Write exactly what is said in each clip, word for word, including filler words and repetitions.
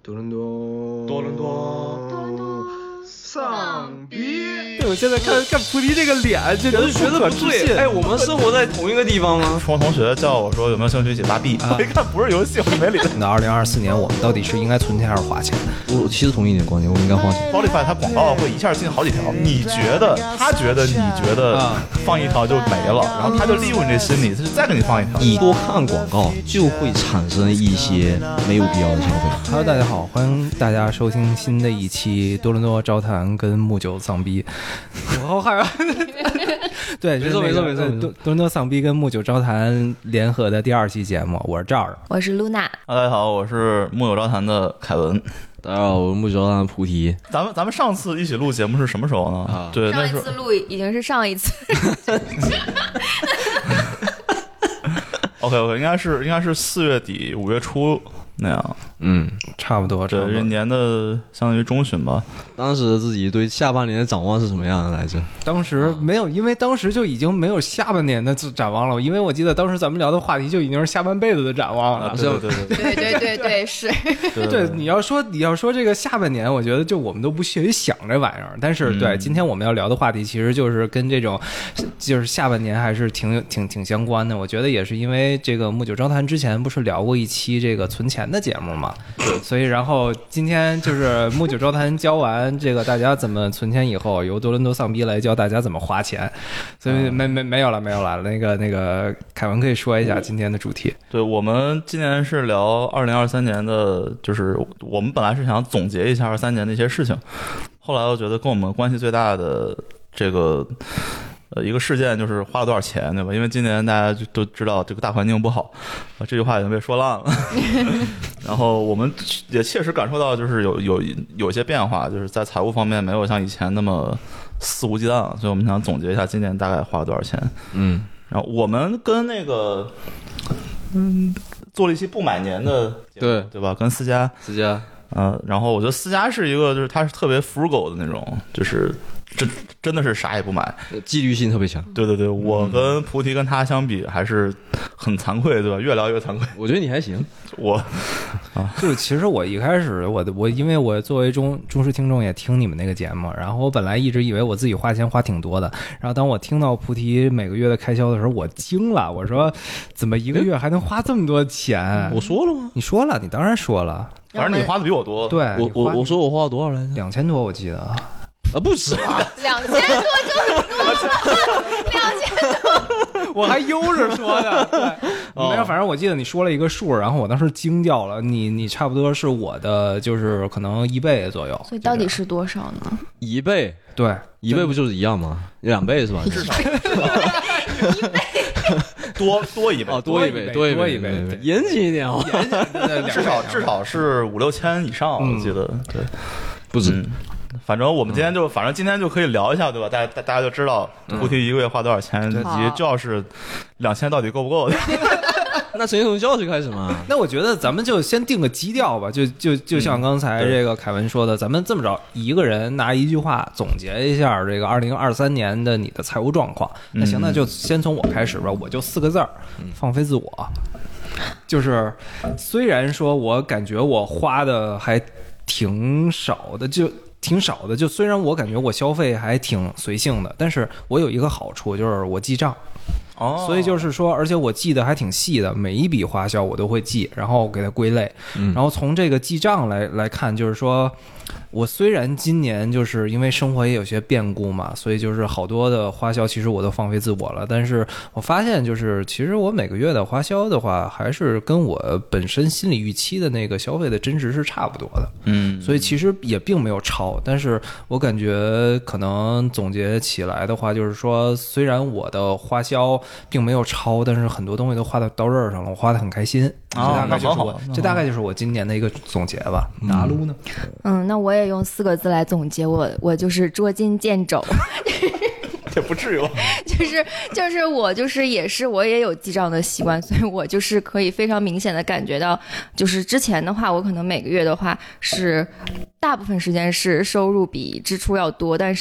多伦多， 多伦多， 多伦多， 丧逼！ 我现在看看菩提这个脸，就觉得觉得不对。哎，我们生活在同一个地方吗？ 初中同学叫我说有没有兴趣一起拉币，啊、我一看不是游戏，我没理他。 那二零二四年我们到底是应该存钱还是花钱？ 我其实同意你的观点，我应该花钱。 Spotify 它广告会一下进好几条，你觉得他觉得你觉得放一条就没了，然后他就利用你这心理，他就再给你放一条。 你多看广告就会产生一些没有必要的消费。 Hello， 大家好，欢迎大家收听新的一期多伦多招谈跟木九丧逼。我好害怕。对， 没错没错没错， 多伦多丧逼跟木九招谈联合的第二期节目，我是赵儿， 我是露娜。 大家好，我是木九招谈的凯文。 大家好，我是木九招谈菩提。 咱们咱们上次一起录节目是什么时候呢？啊，对， 上一次录已经是上一次。 OK OK， 应该是应该是四月底五月初那样。 嗯，差不多， 对，这年的相当于中旬吧。 当时自己对下半年的展望是什么样的来着？ 当时没有，因为当时就已经没有下半年的展望了，因为我记得当时咱们聊的话题就已经是下半辈子的展望了。 啊、对对对对对对对是。 对, 对，你要说你要说这个下半年，我觉得就我们都不屑于想这玩意儿。但是对、嗯，今天我们要聊的话题其实就是跟这种就是下半年还是挺挺挺相关的。我觉得也是因为这个木九招谈之前不是聊过一期这个存钱的节目嘛，所以然后今天就是木九招谈教完这个大家怎么存钱以后，由多伦多丧逼来教大家怎么花钱。所以没没没有了没有了，那个那个凯文可以说一下今天的主题。 对，我们今年是聊二零二三年的，就是我们本来是想总结一下二三年的一些事情，后来我觉得跟我们关系最大的这个呃一个事件就是花了多少钱，对吧？因为今年大家就都知道这个大环境不好，啊，这句话已经被说烂了。然后我们也切实感受到，就是有有有些变化，就是在财务方面没有像以前那么肆无忌惮了，所以我们想总结一下今年大概花了多少钱。 嗯， 然后我们跟那个嗯做了一期不买年的节目， 对对吧？跟思佳思佳。 呃，然后我觉得思佳是一个，就是他是特别 frugal 的那种，就是真真的是啥也不买， 纪律性特别强。 对对对，我跟菩提跟他相比还是很惭愧，对吧？越聊越惭愧。 我觉得你还行， 我啊，就是其实我一开始我的我因为我作为忠忠实听众也听你们那个节目，然后我本来一直以为我自己花钱花挺多的，然后当我听到菩提每个月的开销的时候，我惊了，我说怎么一个月还能花这么多钱？ 我说了吗？ 你说了，你当然说了。 反正你花的比我多。 对， 我我我说我花了多少来着？ 两千多，我记得啊， 不止啊， 两千多就是多了，两千多， 我还悠着说的。对，哦、没有，反正我记得你说了一个数，然后我当时惊掉了。你你差不多是我的，就是可能一倍左右。 所以到底是多少呢？ 一倍， 对， 一倍不就是一样吗？两倍是吧？ 至少一倍。多多一倍， 哦，多一倍， 多一倍， 一倍， 严谨一点哦， 至少至少是五六千以上，我记得，对， 不止。 嗯，反正我们今天就，反正今天就可以聊一下，对吧？大家大家就知道菩提一个月花多少钱，以及教室两千到底够不够的。 那谁从教室开始嘛？ 那我觉得咱们就先定个基调吧，就就就像刚才这个凯文说的，嗯、咱们这么着，一个人拿一句话总结一下这个二零二三年的你的财务状况。嗯、那行，那就先从我开始吧，我就四个字儿：放飞自我。就是虽然说我感觉我花的还挺少的，就。挺少的，就虽然我感觉我消费还挺随性的，但是我有一个好处就是我记账。 哦， 所以就是说，而且我记得还挺细的，每一笔花销我都会记，然后给它归类。嗯、然后从这个记账来来看，就是说我虽然今年就是因为生活也有些变故嘛，所以就是好多的花销其实我都放飞自我了，但是我发现就是其实我每个月的花销的话，还是跟我本身心理预期的那个消费的真值是差不多的。 嗯， 所以其实也并没有超，但是我感觉可能总结起来的话，就是说虽然我的花销并没有超，但是很多东西都花到刀刃上了，我花得很开心。 哦、 这大概就是我， 哦、 这大概就是我今年的一个总结吧。那阿撸呢？ 嗯，那我也用四个字来总结我，我就是捉襟见肘。 也不至于， 就是就是我就是也是我也有记账的习惯，所以我就是可以非常明显的感觉到，就是之前的话，我可能每个月的话是大部分时间是收入比支出要多，但是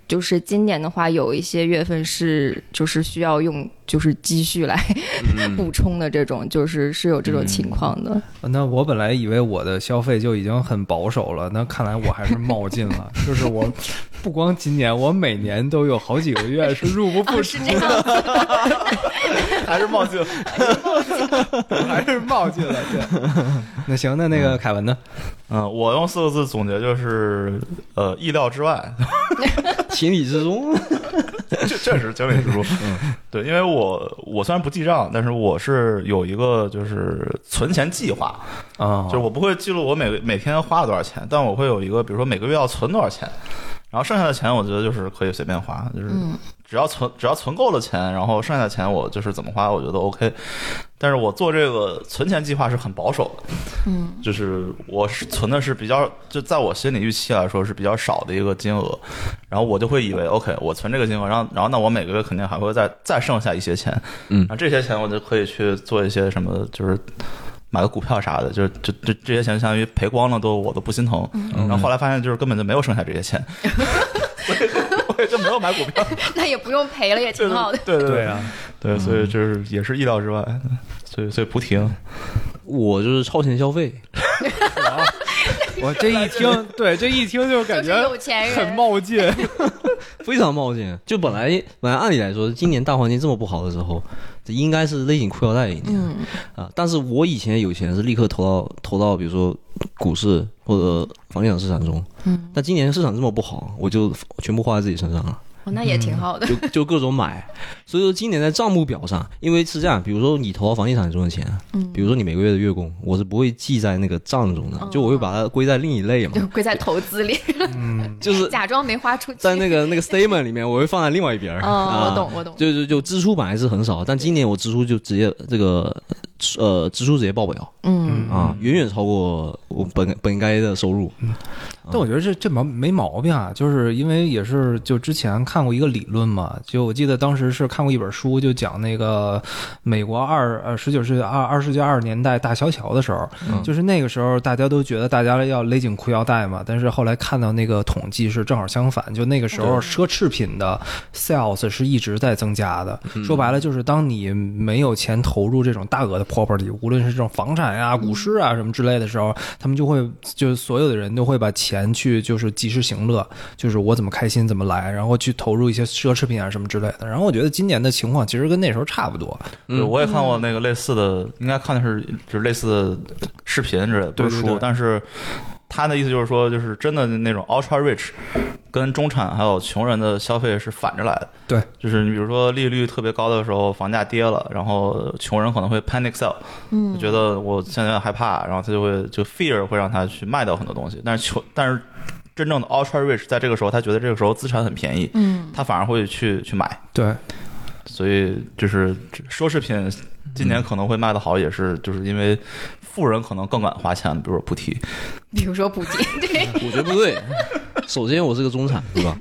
就是今年的话，有一些月份是就是需要用就是积蓄来补充的，这种就是是有这种情况的。 嗯、那我本来以为我的消费就已经很保守了，那看来我还是冒进了。就是我不光今年，我每年都有好几个月是入不敷出的， 哦、 还是冒进了， 还是冒进了。对，那行，那那个凯文呢？ 嗯，我用四个字总结就是呃意料之外， 情理之中。 确确实情理之中。嗯，对，因为我我虽然不记账，但是我是有一个就是存钱计划啊、哦， 就是我不会记录我每每天花了多少钱，但我会有一个，比如说每个月要存多少钱。然后剩下的钱，我觉得就是可以随便花，就是只要存只要存够了钱，然后剩下的钱我就是怎么花，我觉得 OK。但是我做这个存钱计划是很保守的， 嗯， 就是我是存的是比较，就在我心理预期来说是比较少的一个金额，然后我就会以为 OK， 我存这个金额，然后然后那我每个月肯定还会再再剩下一些钱， 嗯， 然后这些钱我就可以去做一些什么，就是。买个股票啥的，就是就就这些钱相当于赔光了都我都不心疼，嗯、然后后来发现就是根本就没有剩下这些钱，所以我也就没有买股票。 那也不用赔了，也挺好的。 对对对啊， 对，所以就是也是意料之外，所以所以不停。 我就是超前消费。 我这一听，对，这一听就感觉有钱人很冒进， 非常冒进。就本来本来按理来说，今年大环境这么不好的时候，这应该是勒紧裤腰带一年、 嗯、 啊。但是我以前有钱是立刻投到投到比如说股市或者房地产市场中， 嗯， 但今年市场这么不好，我就全部花在自己身上了。 哦，那也挺好的， 就就各种买，所以说今年在账目表上，因为是这样，比如说你投到房地产中的钱，嗯，比如说你每个月的月供，我是不会记在那个账中的，哦、就我会把它归在另一类嘛， 就归在投资里， 嗯，就是假装没花出去， 在那个那个 statement 里面，我会放在另外一边。 哦， 啊、 我懂我懂， 就就就支出本来是很少，但今年我支出就直接这个呃支出直接爆表， 嗯啊，远远超过我本本该的收入。 嗯但我觉得这这毛没毛病啊，就是因为也是就之前看过一个理论嘛，就我记得当时是看过一本书，就讲那个美国二呃十九世纪二二世纪二十年代大萧条的时候、嗯，就是那个时候大家都觉得大家要勒紧裤腰带嘛，但是后来看到那个统计是正好相反，就那个时候奢侈品的 sales 是一直在增加的，嗯、说白了就是当你没有钱投入这种大额的 property， 无论是这种房产呀、股市啊什么之类的时候，他们就会就所有的人都会把钱去就是及时行乐，就是我怎么开心怎么来，然后去投入一些奢侈品啊什么之类的。然后我觉得今年的情况其实跟那时候差不多。 嗯，我也看过那个类似的，应该看的是就是类似的视频之类的，不是书， 对对对， 但是他的意思就是说，就是真的那种 ultra rich 跟中产还有穷人的消费是反着来的。 对， 就是你比如说利率特别高的时候，房价跌了，然后穷人可能会 panic sell， 嗯，就觉得我现在有点害怕，然后他就会就 fear 会让他去卖掉很多东西。但是穷，但是真正的 ultra rich 在这个时候，他觉得这个时候资产很便宜，嗯，他反而会去去买。 对， 所以就是奢侈品今年可能会卖得好，也是就是因为富人可能更敢花钱，比如说补贴， 比如说补贴，对， 我觉得不对。首先我是个中产，对吧？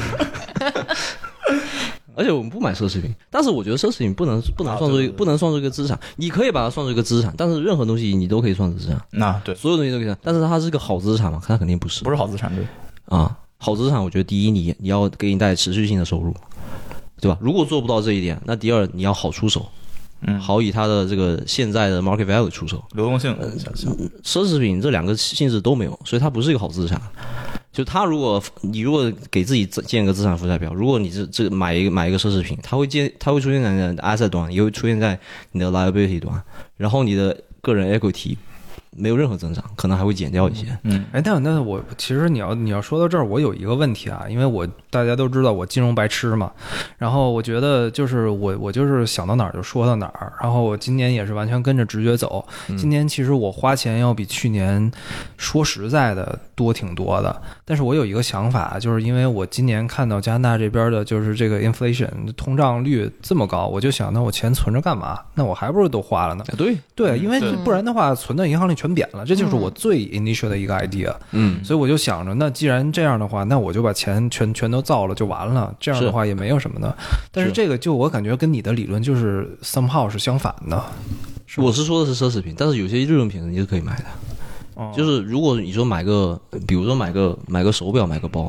而且我们不买奢侈品，但是我觉得奢侈品不能不能算作一个、啊、不能算作一个资产，你可以把它算作一个资产，但是任何东西你都可以算作资产。 那、啊、对， 所有东西都可以算，但是它是个好资产嘛？它肯定不是， 不是好资产，对。 啊，好资产，我觉得第一你你要给你带来持续性的收入，对吧？如果做不到这一点，那第二你要好出手。嗯，好以它的这个现在的 market value 出手， 流动性、 呃，奢侈品这两个性质都没有，所以它不是一个好资产。就它如果你如果给自己建一个资产负债表，如果你这这买一个买一个奢侈品，它会建它会出现在你的 asset 端，也会出现在你的 liability 端，然后你的个人 equity没有任何增长，可能还会减掉一些。 嗯，哎，但那我其实你要你要说到这儿，我有一个问题啊，因为我大家都知道我金融白痴嘛，然后我觉得就是我我就是想到哪儿就说到哪儿，然后我今年也是完全跟着直觉走。今年其实我花钱要比去年说实在的多挺多的，但是我有一个想法，就是因为我今年看到加拿大这边的就是这个 inflation 通胀率这么高，我就想那我钱存着干嘛？那我还不如都花了呢。 对对，因为不然的话存到银行里全扁了，这就是我最 initial 的一个 idea。嗯，所以我就想着，那既然这样的话，那我就把钱全全都造了就完了，这样的话也没有什么的。但是这个就我感觉跟你的理论就是 somehow 是相反的。 是我是说的是奢侈品，但是有些日用品你是可以买的。哦、就是如果你说买个，比如说买个买个手表、买个包，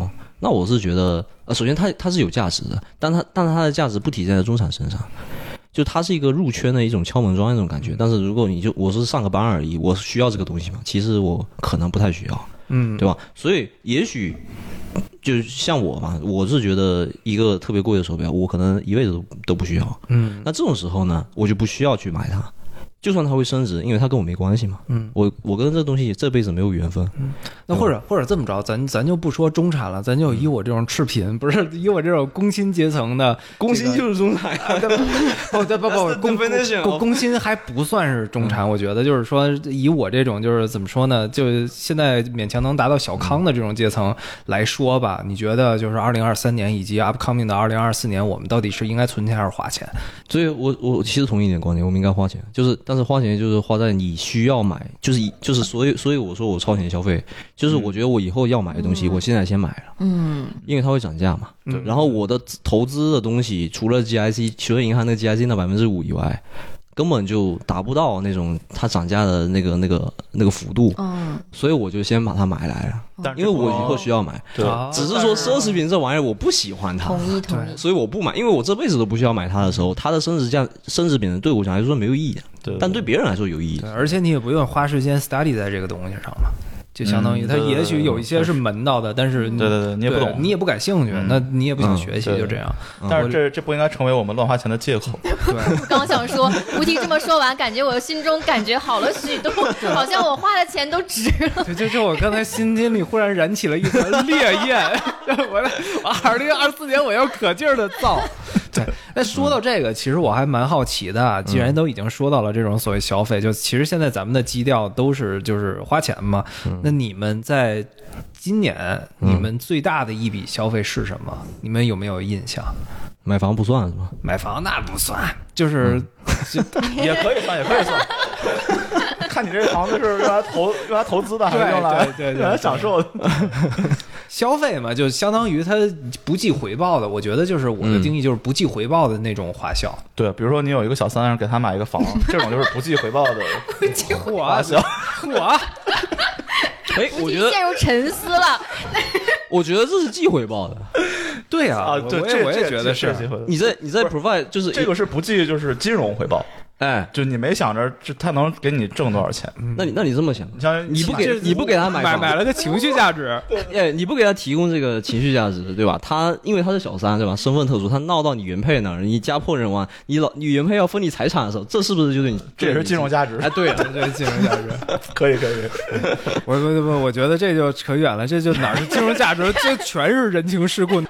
那我是觉得，呃，首先它它是有价值的，但它但它的价值不体现在中产身上。就它是一个入圈的一种敲门砖那种感觉，但是如果你就我是上个班而已，我需要这个东西吗？其实我可能不太需要， 嗯， 对吧？所以也许就像我嘛，我是觉得一个特别贵的手表，我可能一辈子都都不需要， 嗯， 那这种时候呢，我就不需要去买它。就算它会升值，因为它跟我没关系嘛。 嗯， 我我跟这东西这辈子没有缘分。 嗯，那或者或者这么着，咱咱就不说中产了，咱就以我这种赤贫，不是以我这种工薪阶层的， 工薪就是中产呀。 不不不不，工工工薪还不算是中产，我觉得就是说，以我这种就是怎么说呢，就现在勉强能达到小康的这种阶层来说吧，你觉得就是二零二三年以及 upcoming 的二零二四年，我们到底是应该存钱还是花钱？ 所以我我其实同意你的观点，我们应该花钱，就是但是花钱就是花在你需要买，就是就是所以所以我说我超前消费，就是我觉得我以后要买的东西，我现在先买了，嗯，因为它会涨价嘛。 嗯， 然后我的投资的东西，除了 G I C， 除了银行那个 G I C 那百分之五以外，根本就达不到那种它涨价的那个那个那个幅度，嗯，所以我就先把它买来了，但因为我以后需要买， 对， 只是说奢侈品这玩意儿我不喜欢它， 同意同意， 所以我不买，因为我这辈子都不需要买它的时候，它的升值价升值品对我来说没有意义的， 对， 但对别人来说有意义， 对，而且你也不用花时间 study 在这个东西上嘛。就相当于它也许有一些是门道的，但是对对对，你也不懂， 你也不感兴趣，那你也不想学习，就这样。 但是这这不应该成为我们乱花钱的借口。 对，我刚想说，吴迪这么说完，感觉我心中感觉好了许多，好像我花的钱都值了。 就就就我刚才心心里忽然燃起了一团烈焰，我我二零二四年我要可劲儿的造。对，那说到这个，其实我还蛮好奇的，既然都已经说到了这种所谓消费，就其实现在咱们的基调都是就是花钱嘛。那你们在今年你们最大的一笔消费是什么？你们有没有印象？ 买房不算是吧？ 买房那不算，就是也可以算，也可以算。看你这房子是用来投用来投资的，还是用来对对对用来享受的？ 消费嘛，就相当于它不计回报的。我觉得就是我的定义就是不计回报的那种花销。 嗯、对，比如说你有一个小三，给他买一个房，这种就是不计回报的花销。 我， 哎，我觉得陷入沉思了。 我觉得这是计回报的。 对啊， 啊，对， 我也我也觉得是。 你在你在 provide 就是这个是不计就是金融回报。 哎， 就你没想着这他能给你挣多少钱？ 嗯、那你那你这么想， 你像你不给你不给他买买买了个情绪价值， 哎，你不给他提供这个情绪价值，对吧？他因为他是小三，对吧？身份特殊，他闹到你原配那儿，你家破人亡，你老你原配要分你财产的时候，这是不是就对你？ 这也是金融价值？ 哎，对了， 这是金融价值， 可以可以。 我不不，我觉得这就扯远了，这就哪是金融价值，这全是人情世故。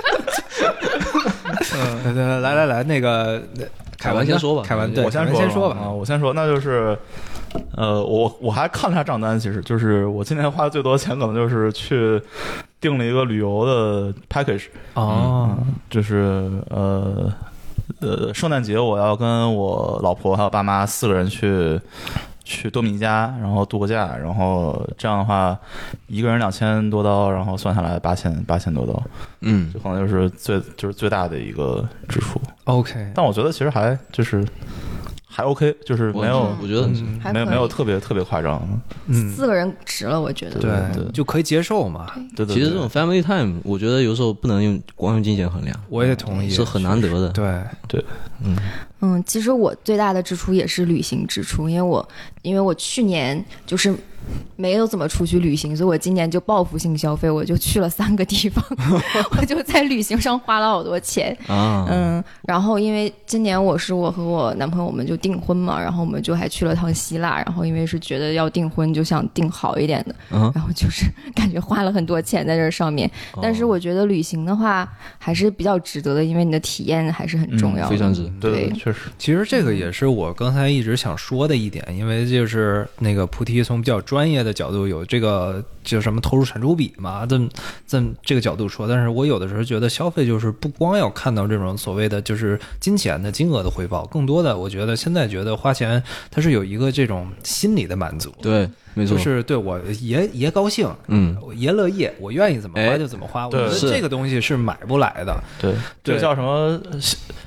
嗯，来来来，那个。 凯文先说吧， 凯文，对， 我先说先说吧啊，我先说，那就是，呃，我我还看了下账单，其实就是我今年花的最多的钱，可能就是去订了一个旅游的 package 哦、 嗯，就是呃呃，圣诞节我要跟我老婆还有爸妈四个人去去多米尼加，然后度个假，然后这样的话，一个人两千多刀，然后算下来八千八千多刀， 嗯， 这可能就是最就是最大的一个支出。 OK， 但我觉得其实还就是还 OK， 就是没有， 我觉得嗯、没有没有特别特别夸张。 嗯，四个人值了，我觉得。 对对对， 就可以接受嘛。 对对。 其实这种 family time， 我觉得有时候不能用光用金钱衡量。 我也同意， 是很难得的。 对对， 嗯嗯，其实我最大的支出也是旅行支出，因为我因为我去年就是没有怎么出去旅行，所以我今年就报复性消费，我就去了三个地方，我就在旅行上花了好多钱啊。嗯，然后因为今年我是我和我男朋友我们就订婚嘛，然后我们就还去了趟希腊，然后因为是觉得要订婚就想订好一点的，嗯、然后就是感觉花了很多钱在这上面。哦、但是我觉得旅行的话还是比较值得的，因为你的体验还是很重要的， 嗯、非常值。 对，对确实。 其实这个也是我刚才一直想说的一点，因为就是那个菩提从比较专业的角度有这个就什么投入产出比嘛，这么这么这个角度说，但是我有的时候觉得消费就是不光要看到这种所谓的就是金钱的金额的回报，更多的我觉得现在觉得花钱它是有一个这种心理的满足。 对，没错， 就是对我爷爷高兴，嗯，我爷乐意，我愿意怎么花就怎么花。我觉得这个东西是买不来的。 对，这叫什么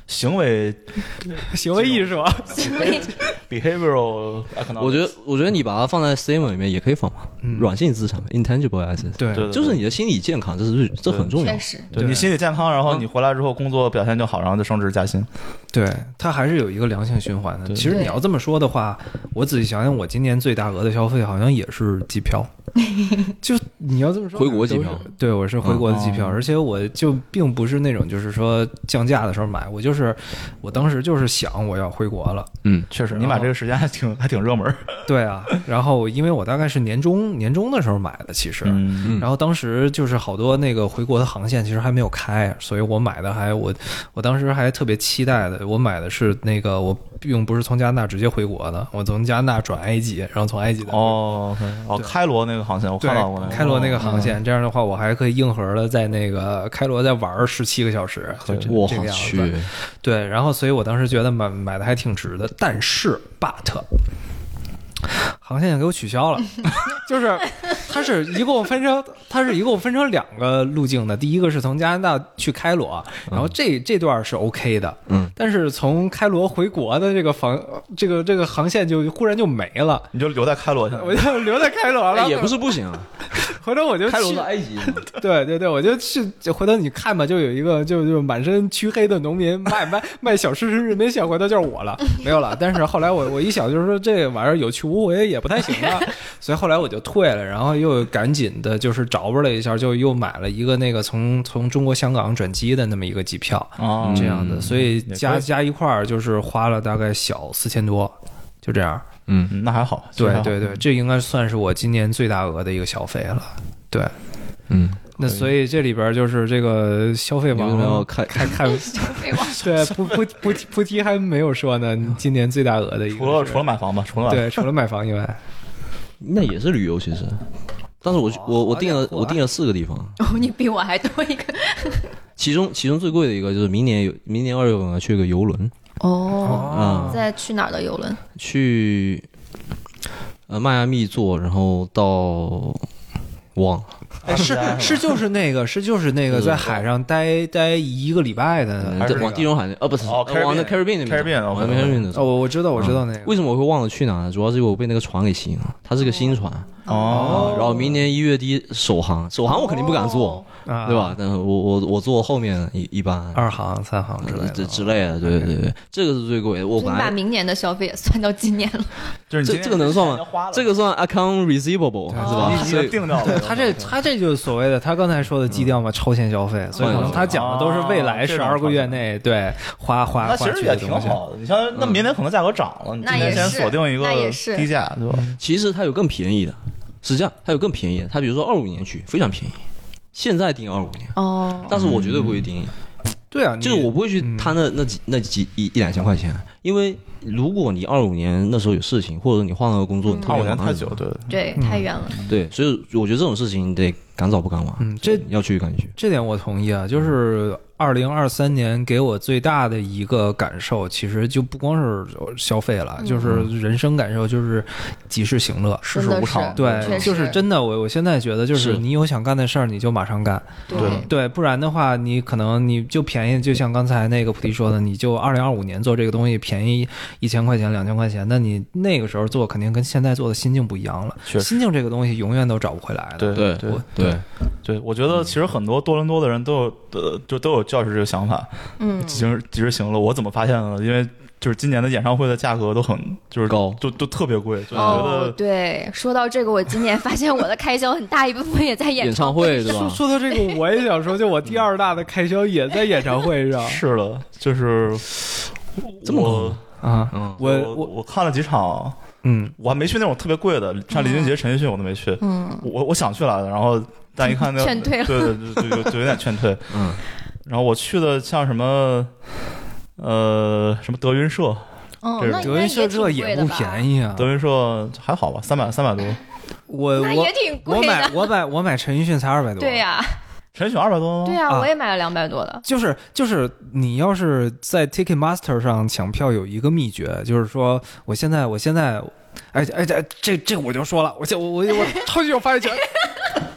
行为行为艺术啊， 行为 behavioral economics。 我觉得，我觉得你把它放在 S A M 里面也可以放嘛， 嗯软性资产 （intangible assets）。 对对对就是你的心理健康，这是这很重要确。实， 对对你心理健康，然后你回来之后工作表现就好，然后就升职加薪。 对，它还是有一个良性循环的。 对其实你要这么说的话，我仔细想想，我今年最大额的消费好像也是机票。就你要这么说， 回国机票都是，对，我是回国的机票， 嗯而且我就并不是那种就是说降价的时候买，我就是我当时就是想我要回国了。 嗯， 确实，你买这个时间还挺还挺热门。 对啊，然后因为我大概是年中年中的时候买的，其实。 嗯， 然后当时就是好多那个回国的航线其实还没有开，所以我买的还我我当时还特别期待的，我买的是那个我并不是从加拿大直接回国的，我从加拿大转埃及，然后从埃及再回国哦，OK，哦， 对开罗那个航线我对看到过那个， 开罗那个航哦线，这样的话我还可以硬核的在那个开罗再玩十七个小时， 对这我这个样去子。，对，然后所以我当时觉得买买的还挺值的，但是 but 航线给我取消了，就是它是一共分成它是一共分成两个路径的，第一个是从加拿大去开罗，然后这这段是 OK 的， 嗯， 但是从开罗回国的这个航这个这个航线就忽然就没了， 你就留在开罗去了。 我就留在开罗了， 哎也不是不行啊， 回头我就去开罗是埃及嘛， 对对对，我就去，就回头你看吧，就有一个就就满身黢黑的农民卖卖卖小吃人民线，回头就是我了，没有了。但是后来我我一想，就是说这玩意儿有去无回也不太行啊，所以后来我就退了，然后又赶紧的就是找吧了一下，就又买了一个那个从从中国香港转机的那么一个机票， 哦， 这样的，所以也可以加加一块儿就是花了大概小四千多，就这样。 嗯， 嗯那还好。其实还好对对对，这应该算是我今年最大额的一个消费了。对。 嗯， 那所以这里边就是这个消费网有没有看看看消费网对不不不提不提还没有说呢，今年最大额的一个除了是除了买房吧，除了买对除了买房以外， 那也是旅游其实。但是我我我订了我订了四个地方， 哦，你比我还多一个其中其中最贵的一个就是明年有明年二月份要去一个游轮， 哦。 嗯， 在去哪儿的游轮？ 去呃迈阿密坐，然后到忘了， 哎是是就是那个是就是那个对对对在海上待待一个礼拜的嗯还是对往地中海那，呃不是， 哦呃往那 Caribbean 那边走， Caribbean， 往 OK， 那 Caribbean 走。 哦，我知道我知道那个为什么我会忘了去哪呢？主要是因为我被那个船给吸引了，它是个新船哦啊，然后明年一月底首航，首航我肯定不敢坐， 啊对吧？但是我我我坐后面一一般二航三航之类这的之类的，对对对，这个是最贵的。我所以你把本来明年的消费也算到今年了。 这就是你今天这个能算吗已经花了？ 这个算 account receivable 是吧？ 你已所以经定掉了。 对他这他这就是所谓的他刚才说的基调嘛，超前消费，所以可能他讲的都是未来哦这种十二个月内对花花花那其实也去的东西。 挺好的。你像那明年可能价格涨了，你今年先锁定一个那也是低价，对吧？ 其实它有更便宜的，是这样，它有更便宜的。它比如说二五年去非常便宜，现在订二五年， 哦， 但是我绝对不会订， 对啊，你就是我不会去嗯贪那那几那几一一两千块钱，因为如果你二五年那时候有事情，或者你换了个工作，你特二别忙五年太久，对。 对，太远了。 对，所以我觉得这种事情你得赶早不赶晚， 嗯这要去赶紧去。 这点我同意啊，就是二零二三年给我最大的一个感受，其实就不光是消费了， 嗯就是人生感受，就是及时行乐。 世事无常， 确对， 实就是真的，我我现在觉得，就是是你有想干的事儿，你就马上干。 对对，不然的话，你可能你就便宜，就像刚才那个菩提说的，你就二零二五年做这个东西便宜一千块钱、两千块钱，那你那个时候做肯定跟现在做的心境不一样了。 确实心境这个东西永远都找不回来的。 对对对对， 对，我觉得其实很多多伦多的人都有呃，就都有教师这个想法， 嗯， 及时及时行乐。我怎么发现的呢？因为就是今年的演唱会的价格都很就是高都都特别贵，就觉哦得， 对，说到这个，我今年发现我的开销很大一部分也在演演唱唱上会对吧？ 说说到这个，我也想说，就我第二大的开销也在演唱会上是的，就是这么高我吗啊。 嗯， 我我我我看了几场， 嗯， 我还没去那种特别贵的，像李俊杰、陈奕迅我都没去。 嗯， 我我想去来的，然后但一看那个劝退了对对对，就就就有点劝退。 嗯， 然后我去的像什么呃什么德云社， 哦， 这是德云那应该也社这也不挺贵的吧？ 便宜啊。 德云社还好吧，三百三百多， 我我那也挺我贵的。 买我买我买陈奕迅才二百多。 对呀， 陈奕迅二百多吗？ 对呀， 啊我也买了两百多的。 就是就是你要是在 Ticketmaster 上抢票，有一个秘诀，就是说我现在我现在，哎哎这这这我就说了，我现我我我超级有发言权。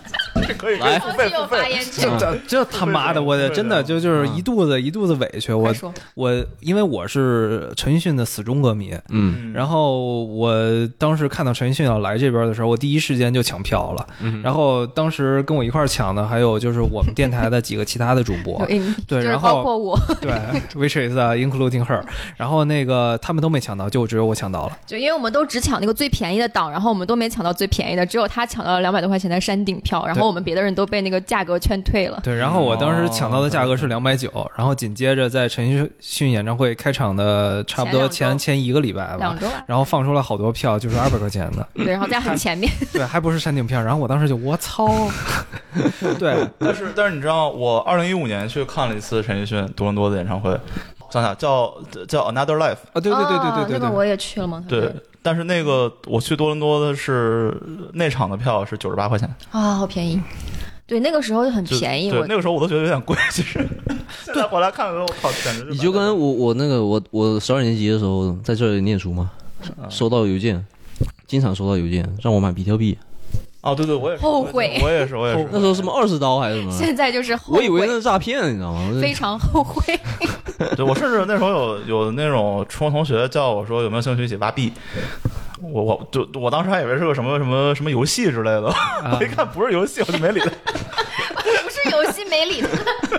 可以来付费付费。 这这这他妈的，我真的就就是一肚子一肚子委屈。我我因为我是陈奕迅的死忠歌迷， 嗯， 然后我当时看到陈奕迅要来这边的时候，我第一时间就抢票了。 嗯、 然后当时跟我一块儿抢的还有就是我们电台的几个其他的主播，对，然后包括我， 对 ，which is including her。然后那个他们都没抢到，就只有我抢到了。 就因为我们都只抢那个最便宜的档，然后我们都没抢到最便宜的，只有他抢到了两百多块钱的山顶票，然后我们别的人都被那个价格劝退了。 对，然后我当时抢到的价格是两百九，然后紧接着在陈奕迅演唱会开场的差不多前前一个礼拜吧， 两周吧， 然后放出了好多票，就是二百块钱的， 对，然后在很前面， 对，还不是山顶票，然后我当时就我操，对， 但是但是你知道，我二零一五年去看了一次陈奕迅多伦多的演唱会。想想叫叫 Another Life 啊，对对对对对对， 那个我也去了吗？ 对，但是那个我去多伦多的是那场的票是九十八块钱啊，好便宜。对，那个时候很便宜。 对，那个时候我都觉得有点贵，其实。现在回来看的时候，我靠，简直。 你就跟我我那个我我十二年级的时候在这里念书嘛，收到邮件，经常收到邮件让我买比特币。 哦，对对，我也是后悔， 我也是，我也是。 那时候什么二十刀还是什么？ 现在就是后悔。 我以为那是诈骗，你知道吗？ 非常后悔。 对，我甚至那时候有有那种初中同学叫我说有没有兴趣一起挖币，我我就我当时还以为是个什么什么什么游戏之类的，啊、我一看不是游戏，我就没理他。 不是游戏，没理他。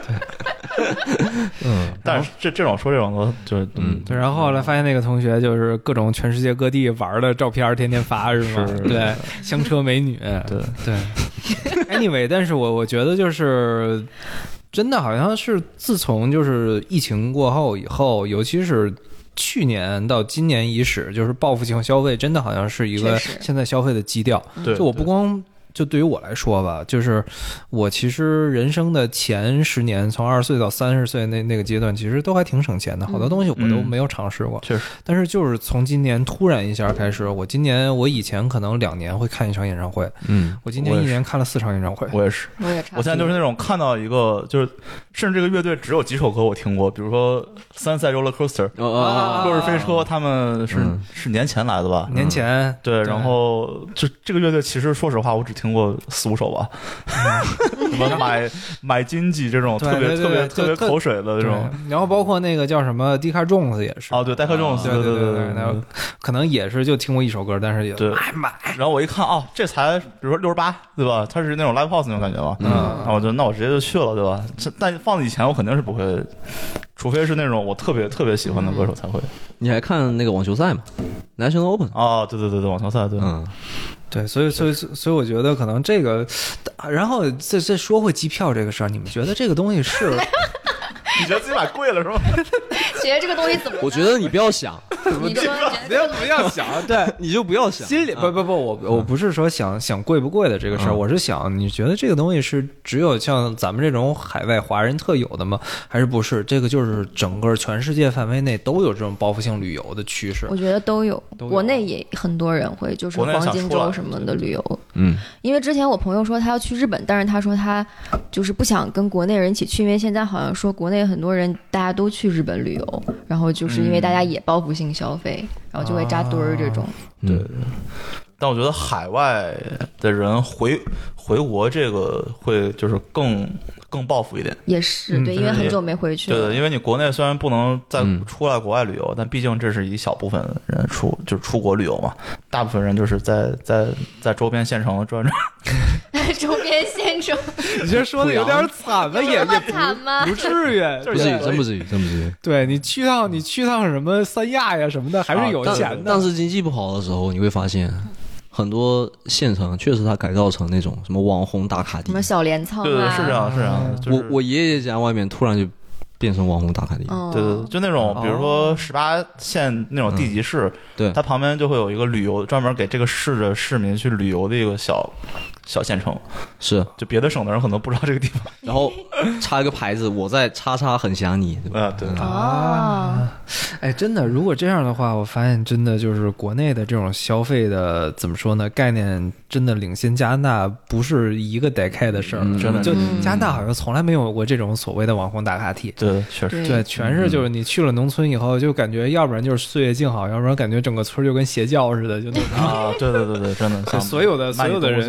嗯，但是这这种说这种的，就嗯， 对。然后后来发现那个同学就是各种全世界各地玩的照片，天天发是吗？ 是对，香车美女， 对对。Anyway， 但是我我觉得就是真的好像是自从就是疫情过后以后，尤其是去年到今年伊始，就是报复性消费真的好像是一个现在消费的基调。 对， 就我不光。就对于我来说吧，就是我其实人生的前十年，从二十岁到三十岁那那个阶段，其实都还挺省钱的，好多东西我都没有尝试过。 确实， 但是就是从今年突然一下开始，我今年我以前可能两年会看一场演唱会， 嗯， 我今年一年看了四场演唱会。 我也是， 我也差。 我现在就是那种看到一个，就是甚至这个乐队只有几首歌我听过，比如说三赛 Roller Coaster， 哦落日飞车，他们是是年前来的吧？ 年前对，然后就这个乐队，其实说实话，我只听过四五首吧，什么买买经济这种特别特别特别口水的这种， 然后包括那个叫什么迪卡仲斯也是， 哦对，戴克仲斯， 对对对对，那可能也是就听过一首歌，但是也对买买。 然后我一看哦，这才比如说六十八，对吧？它是那种 live house 那种感觉嘛，嗯，然后我就那我直接就去了，对吧？但放在以前我肯定是不会，除非是那种我特别特别喜欢的歌手才会。 你还看那个网球赛吗 ？National Open 哦，对对对对，网球赛，对， 嗯。 对，所以所以所以我觉得可能这个，然后再再说回机票这个事儿，你们觉得这个东西是？ 你觉得自己买贵了是吗？ 觉得这个东西怎么？ 我觉得你不要想， 你说不要不要想，对， 你就不要想， 心里不不不，我我不是说想想贵不贵的这个事儿，我是想你觉得这个东西是只有像咱们这种海外华人特有的吗？还是不是？这个就是整个全世界范围内都有这种报复性旅游的趋势。 我觉得都有，国内也很多人会，就是黄金周什么的旅游。 嗯， 因为之前我朋友说他要去日本，但是他说他就是不想跟国内人一起去，因为现在好像说国内很多人大家都去日本旅游，然后就是因为大家也报复性消费，嗯、然后就会扎堆儿这种。 对、嗯，但我觉得海外的人回回国这个会就是更更报复一点。 也是对，因为很久没回去了。 对的，因为你国内虽然不能再出来国外旅游，嗯、但毕竟这是一小部分人出就是出国旅游嘛，大部分人就是在在在周边县城转转。 周边县城， 你这说的有点惨了，也也不惨吗？ 不至于， 不至于，真不至于，真不至于。 对你去趟你去趟什么三亚呀什么的，还是有钱的。 但是经济不好的时候，你会发现很多县城确实它改造成那种什么网红打卡地， 什么小镰仓啊， 对对，是这样，是这样。就是、 我我爷爷家外面突然就变成网红打卡地， 哦、 对对，就那种比如说十八线那种地级市， 嗯、对， 它旁边就会有一个旅游专门给这个市的市民去旅游的一个小。小县城是， 就别的省的人可能不知道这个地方， 然后插一个牌子，我在叉叉很想你，对吧？ 啊，对啊， 哎，真的，如果这样的话，我发现真的就是国内的这种消费的怎么说呢？概念真的领先加拿大不是一个 decade 的事儿， 嗯、真的， 就加拿大好像从来没有过这种所谓的网红打卡地， 对，确实， 对，全是就是你去了农村以后，就感觉要不然就是岁月静好，要不然感觉整个村就跟邪教似的，就那种啊，对对对对，真的， 所有的所有的人对。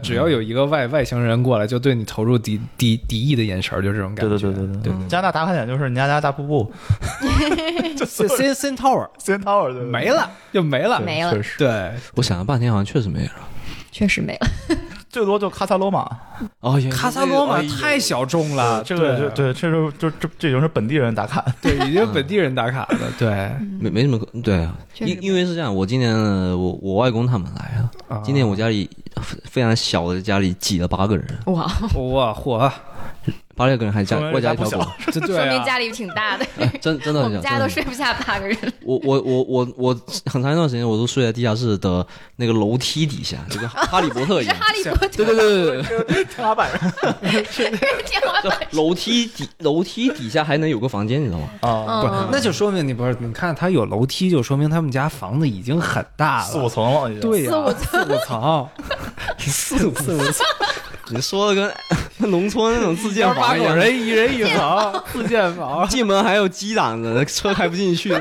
只要有一个外外星人过来，就对你投入敌敌敌意的眼神，就这种感觉。 对对对对对， 嗯加拿大打卡点就是尼亚加拉大瀑布， 就 C C Tower C N Tower 对没了就没了， 没了确实对， 我想了半天，好像确实没了。 确实没了。 最多就卡萨罗马， 哦， 卡萨罗马哎呦太小众了， 这个就对对，这就就这这已经是本地人打卡， 对，已经本地人打卡了，对没没什么可对啊， 确实因因为是这样，我今年呃我我外公他们来了， 啊今年我家里非常小的家里挤了八个人， 哇， 哇�嚯， 八六个人还加说明外加一条狗人家不小， 这对啊， 说明家里挺大的。 哎真真的我很小。 们家都真的睡不下八个人。 我我我我我很长一段时间我都睡在地下室的那个楼梯底下，就跟哈利波特一是样。 哈利波特， 对对对对对， 天花板上天花板。 楼梯底楼梯底下还能有个房间，你知道吗？ 啊， 不嗯， 那就说明你不是，你看他有楼梯，就说明他们家房子已经很大了， 四五层了已经， 对呀， 四五四五层，四五四五层， 你说的跟跟农村那种自建八房一样， 口人一人一房，自建房， 进门还有机挡着，车开不进去。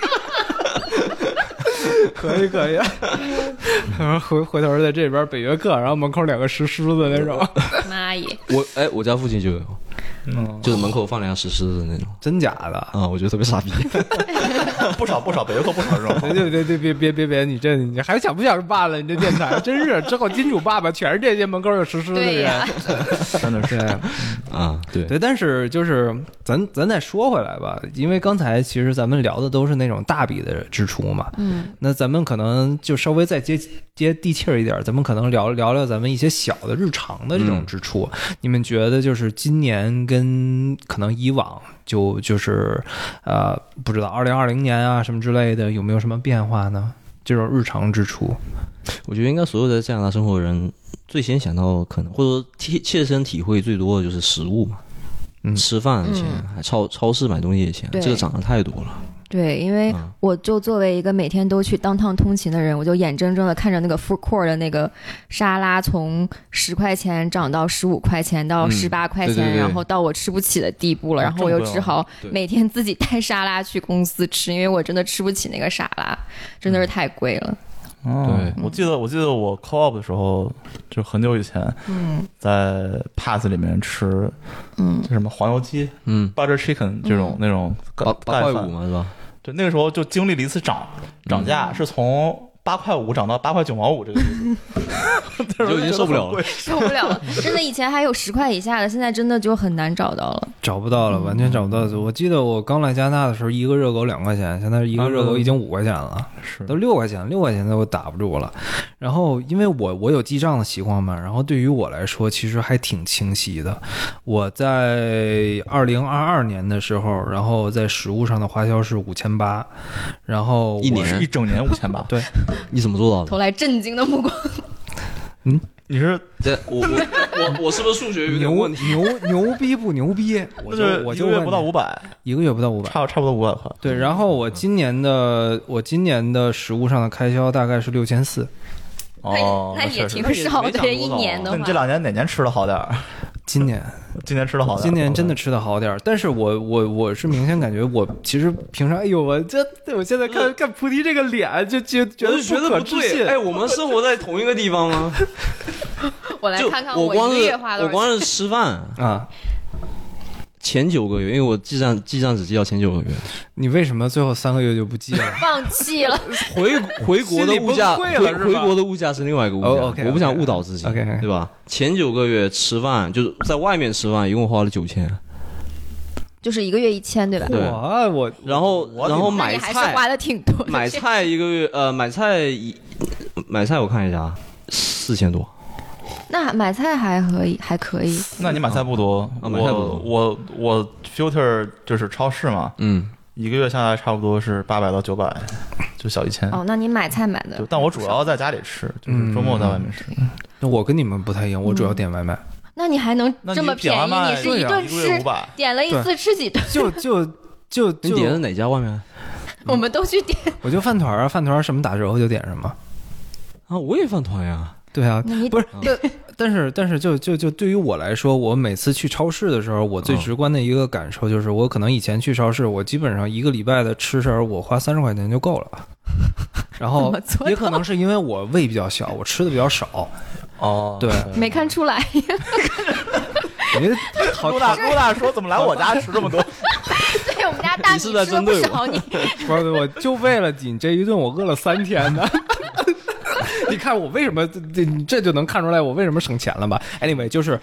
可以可以。然后回回头在这边北约克，然后门口两个石狮子那种， 妈耶！ 我哎，我家附近就有， 嗯， 就是门口放两个石狮子那种。 真假的？ 啊，我觉得特别傻逼。 不少不少，北约克不少这种， 对对对，别别别别，你这你还想不想办了？你这电台真是之后金主爸爸全是这些门口有石狮的人对呀，， 真的是对。 啊，对， 对，但是就是咱咱再说回来吧，因为刚才其实咱们聊的都是那种大笔的支出嘛， 嗯， 那咱们可能就稍微再接接地气儿一点，咱们可能聊聊聊咱们一些小的日常的这种支出。你们觉得就是今年跟可能以往就就是呃不知道二零二零年啊什么之类的有没有什么变化呢？这种日常支出， 我觉得应该所有在加拿大生活的人最先想到可能或者说切切身体会最多的就是食物嘛， 嗯吃饭的钱，还超超市买东西的钱， 对这个涨得太多了。 对，因为嗯我就作为一个每天都去当趟通勤的人，我就眼睁睁的看着那个 food court 的那个沙拉从十块钱涨到十五块钱到嗯十八块钱， 对对对然后到我吃不起的地步了，然后我又只好对每天自己带沙拉去公司吃，因为我真的吃不起那个沙拉，真的是太贵了。 哦对我记得我记得我 co-op 的时候，就很久以前， 嗯在 Pass 里面吃嗯叫什么黄油鸡嗯， butter chicken 这种、那种八盖八块饭五嘛是吧？ 对，那个时候就经历了一次涨涨价，是从八块五涨到八块九毛五这个意思， 就已经受不了了。 受不了了，真的以前还有十块以下的，现在真的就很难找到了。 找不到了，完全找不到。我记得我刚来加拿大的时候，一个热狗两块钱，现在一个热狗已经五块钱了， 是都六块钱，六块钱都打不住了。然后因为我我有记账的习惯嘛，然后对于我来说其实还挺清晰的。我在二零二二年的时候，然后在食物上的花销是五千八，然后我一年是一整年五千八， 对， 你怎么做到的？ 投来震惊的目光。 你是这我我我我是不是数学有点牛问题？ 牛牛逼不牛逼？我就那一个月我就问你不到五百， 一个月不到五百。 差差不多五百块。 对，然后我今年的我今年的食物上的开销大概是六千四， 哦， 那也确实挺少的， 那也没一年的话。 那你这两年哪年吃的好点儿？ 今年今年吃的好点儿， 今年真的吃的好点儿，但是我我我是明显感觉我其实平常，哎呦我这我现在看看菩提这个脸就就觉得我就觉得可置信， 哎，我们生活在同一个地方吗？就我来看看我光是一个月花多少钱。 我光是吃饭啊， 前九个月，因为我记账记账只记到前九个月， 你为什么最后三个月就不记了？ 放弃了， 回回国的物价，回心里崩溃了是吧回国的物价是另外一个物价， 哦，OK，OK， 我不想误导自己 OK，OK 对吧？前九个月吃饭就是在外面吃饭，一共花了九千， 就是一个月一千，对吧？ 对我我然后我然后买那你还是菜花的挺多的。 买菜一个月呃买菜一买菜我看一下四千多， 那买菜还可以，还可以。 那你买菜不多， 啊买菜不多我我我 filter 就是超市嘛， 嗯， 一个月下来差不多是八百到九百，就小一千。 哦，那你买菜买的对，，但我主要在家里吃，就是周末在外面吃。 那我跟你们不太一样，我主要点外卖， 那你还能那这么便宜？ 点外卖你是一顿一个月吃五百， 点了一次吃几顿？ 就就就就你点的是哪家外卖我们都去点。 我就饭团啊，饭团什么打折我就点什么。 啊？我也饭团呀， 对啊， 那你不是，但但是但是就就就对于我来说，我每次去超市的时候，我最直观的一个感受就是，我可能以前去超市，我基本上一个礼拜的吃食儿，我花三十块钱就够了。然后怎么做到也可能是因为我胃比较小，我吃的比较少， 哦， 对， 没看出来。 我觉得好陆大陆大说怎么来我家吃这么多？ 对我们家大米你是在吃了针对我不少你。 不是，我就为了你这一顿，我饿了三天呢。你看我为什么这这这就能看出来我为什么省钱了吧 ？Anyway， 就是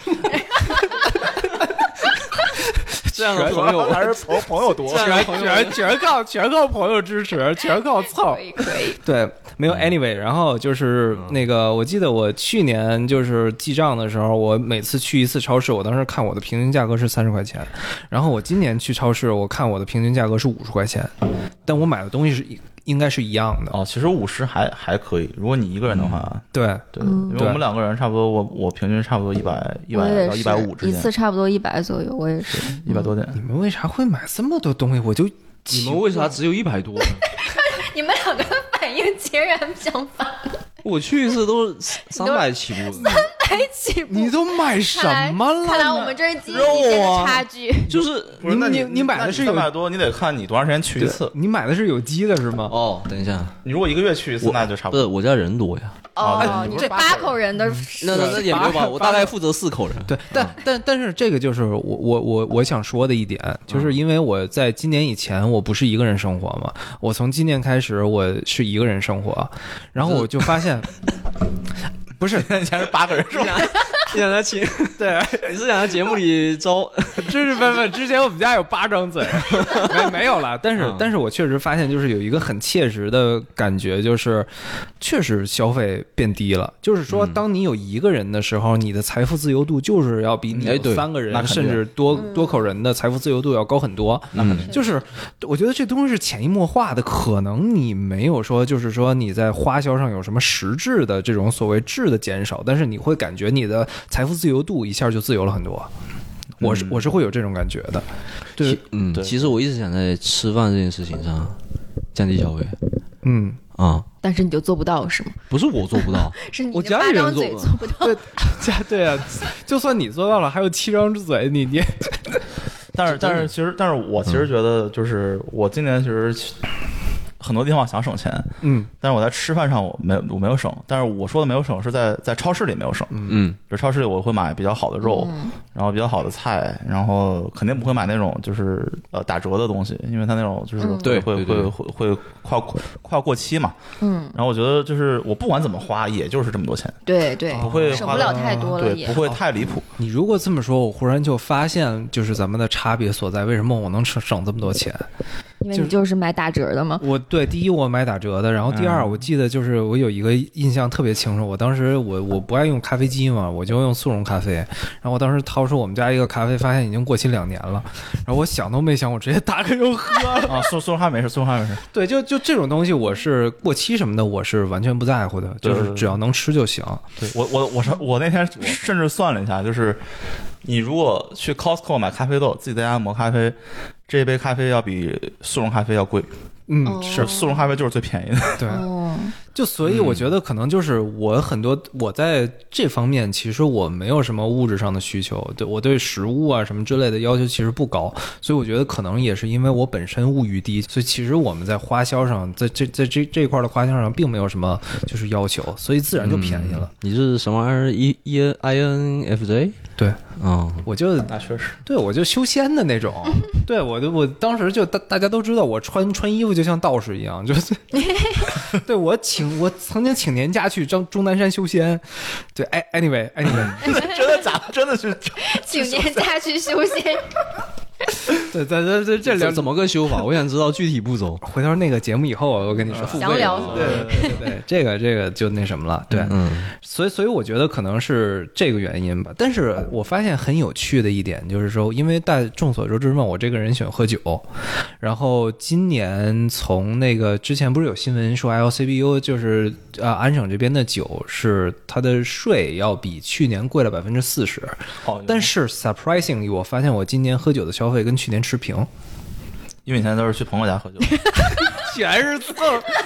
这样的朋友还是朋朋友多， 全全全靠全靠朋友支持，全靠凑可。以可以。 对，没有 anyway， 然后就是那个，我记得我去年就是记账的时候，我每次去一次超市，我当时看我的平均价格是三十块钱，然后我今年去超市，我看我的平均价格是五十块钱，但我买的东西是一应该是一样的。 哦，其实五十还还可以，如果你一个人的话， 对对，因为我们两个人差不多，我我平均差不多一百一百到一百五之间， 一次差不多一百左右，我也是。 一百多点。 你们为啥会买这么多东西？我就你们为啥只有一百多呢？ 你们两个反应截然相反。 我去一次都是三百起步的， 在一起不， 你都买什么了呢？ 看来我们这是基因之间的差距。 就是不是，那你你你买的是有三百多，你得看你多长时间去一次。 你买的是有机的是吗？ 哦，等一下， 你如果一个月去一次，那就差不多。 不是我家人多呀， 哦， 哎你这八口人的， 那那那也没有吧，我大概负责四口人。 对，但但但是这个就是我我我我想说的一点，就是因为我在今年以前我不是一个人生活嘛，我从今年开始我是一个人生活，然后我就发现，不是以前是八个人是吧？ 你想在节对， 你是想在节目里招？ 这是不不，之前我们家有八张嘴，没没有了。但是、 嗯但是我确实发现，就是有一个很切实的感觉，就是确实消费变低了。就是说，当你有一个人的时候，你的财富自由度就是要比你有哎对三个人、 那肯定甚至多多口人的财富自由度要高很多。 那肯定。 就是我觉得这东西是潜移默化的，可能你没有说，就是说你在花销上有什么实质的这种所谓质的减少，但是你会感觉你的财富自由度一下就自由了很多。我是我是会有这种感觉的，对， 嗯， 对其实我一直想在吃饭这件事情上降低消费嗯， 啊， 但是你就做不到是吗？ 不是我做不到， 是你这我家里人八张嘴做做不到。 对，家对啊，就算你做到了，还有七张嘴，你你但是但是其实但是我其实觉得就是我今年其实很多地方想省钱， 嗯但是我在吃饭上我没有我没有省，但是我说的没有省是在在超市里没有省。 嗯， 比如超市里我会买比较好的肉，然后比较好的菜，然后肯定不会买那种就是呃打折的东西，因为它那种就是嗯对会对对会会会快快要过期嘛。 嗯， 然后我觉得就是我不管怎么花，也就是这么多钱， 对对， 不会花得省不了太多了对， 也不。会太离谱。 你如果这么说，我忽然就发现，就是咱们的差别所在。为什么我能省省这么多钱？ 因为你就是买打折的嘛。 我对第一我买打折的，然后第二、 嗯我记得就是我有一个印象特别清楚，我当时我我不爱用咖啡机嘛，我就用速溶咖啡，然后我当时掏出我们家一个咖啡，发现已经过期两年了，然后我想都没想，我直接打开就喝了。 啊，速速溶咖没事，速溶咖没事。 对，就就这种东西，我是过期什么的，我是完全不在乎的，就是只要能吃就行。 对我我我是我那天甚至算了一下，就是你如果去 Costco 买咖啡豆，自己在家磨咖啡，这一杯咖啡要比速溶咖啡要贵。 嗯， 哦是速溶咖啡就是最便宜的。 对。 哦， 就所以我觉得可能就是我很多我在这方面其实我没有什么物质上的需求，对我对食物啊什么之类的要求其实不高，所以我觉得可能也是因为我本身物欲低，所以其实我们在花销上，在这在这这一块的花销上并没有什么就是要求，所以自然就便宜了。 你是什么玩意儿？E E I N F J？ 对， 嗯， 我就那确实， 对我就修仙的那种，对我就我当时就大大家都知道我穿穿衣服就像道士一样，就是对我请我曾经请年假去终终南山修仙，对，哎 anyway anyway， 真的假的？真的是请年假去修仙。 对对对对，这两这怎么个修法？我想知道具体步骤。 回头那个节目以后我跟你说， 详聊。 对对对对，这个这个就那什么了，对， 嗯， 所以所以我觉得可能是这个原因吧。但是我发现很有趣的一点就是说，因为大众所周知嘛，我这个人喜欢喝酒，然后今年从那个之前不是有新闻说 L C B U 就是啊安省这边的酒是它的税要比去年贵了百分之四十， 哦， 但是 surprisingly 我发现我今年喝酒的消费跟去年持平。 因为以前都是去朋友家喝酒， 全是蹭。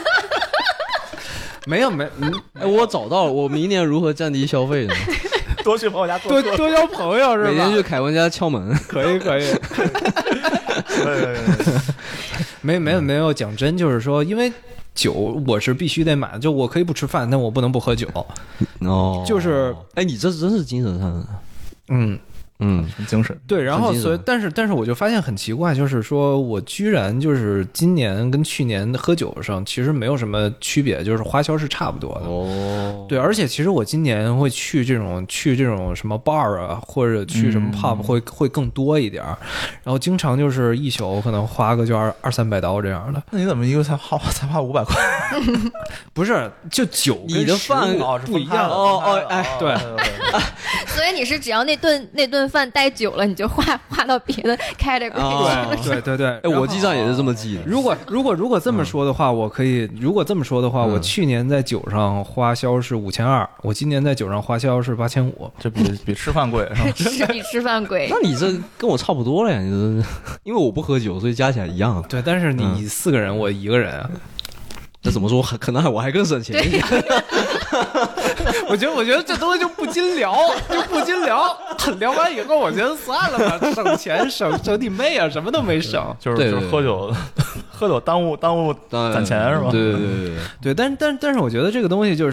没有没，嗯， 哎，我找到了，我明年如何降低消费呢？ 多去朋友家多做客。 多交朋友是吧？ 每天去凯文家敲门。 可以可以。没没有没有讲真，就是说，因为酒我是必须得买的，就我可以不吃饭，但我不能不喝酒。 哦， 就是哎，你这真是精神上的， 嗯。 嗯，很精神。 对，然后很精神所以，但是但是我就发现很奇怪，就是说我居然就是今年跟去年喝酒上其实没有什么区别，就是花销是差不多的。 哦， 对，而且其实我今年会去这种去这种什么 bar 啊，或者去什么 pub 会、嗯、会更多一点，然后经常就是一宿可能花个就二二三百刀这样的。 那你怎么一个才花才花五百块？ 不是，就酒你的饭不一样哦哦哎， 对， 所以你是只要那顿那顿饭带酒了，你就花花到别的 category 了。对对对， 哎，我记账也是这么记的。 如果如果如果这么说的话，我可以；如果这么说的话，我去年在酒上花销是五千二，我今年在酒上花销是八千五， 这比比吃饭贵是吧？ 是比吃饭贵。 那你这跟我差不多了呀，你这因为我不喝酒，所以加起来一样。 对，但是你四个人，我一个人啊。 那怎么说？可能我还更省钱一点。 我觉得，我觉得这东西就不禁聊，就不禁聊。聊完以后，我觉得算了吧，省钱省省你妹啊，什么都没省。 就是就是喝酒，喝酒耽误耽误攒钱是吧？ 对对对对对。但但但是，我觉得这个东西就是，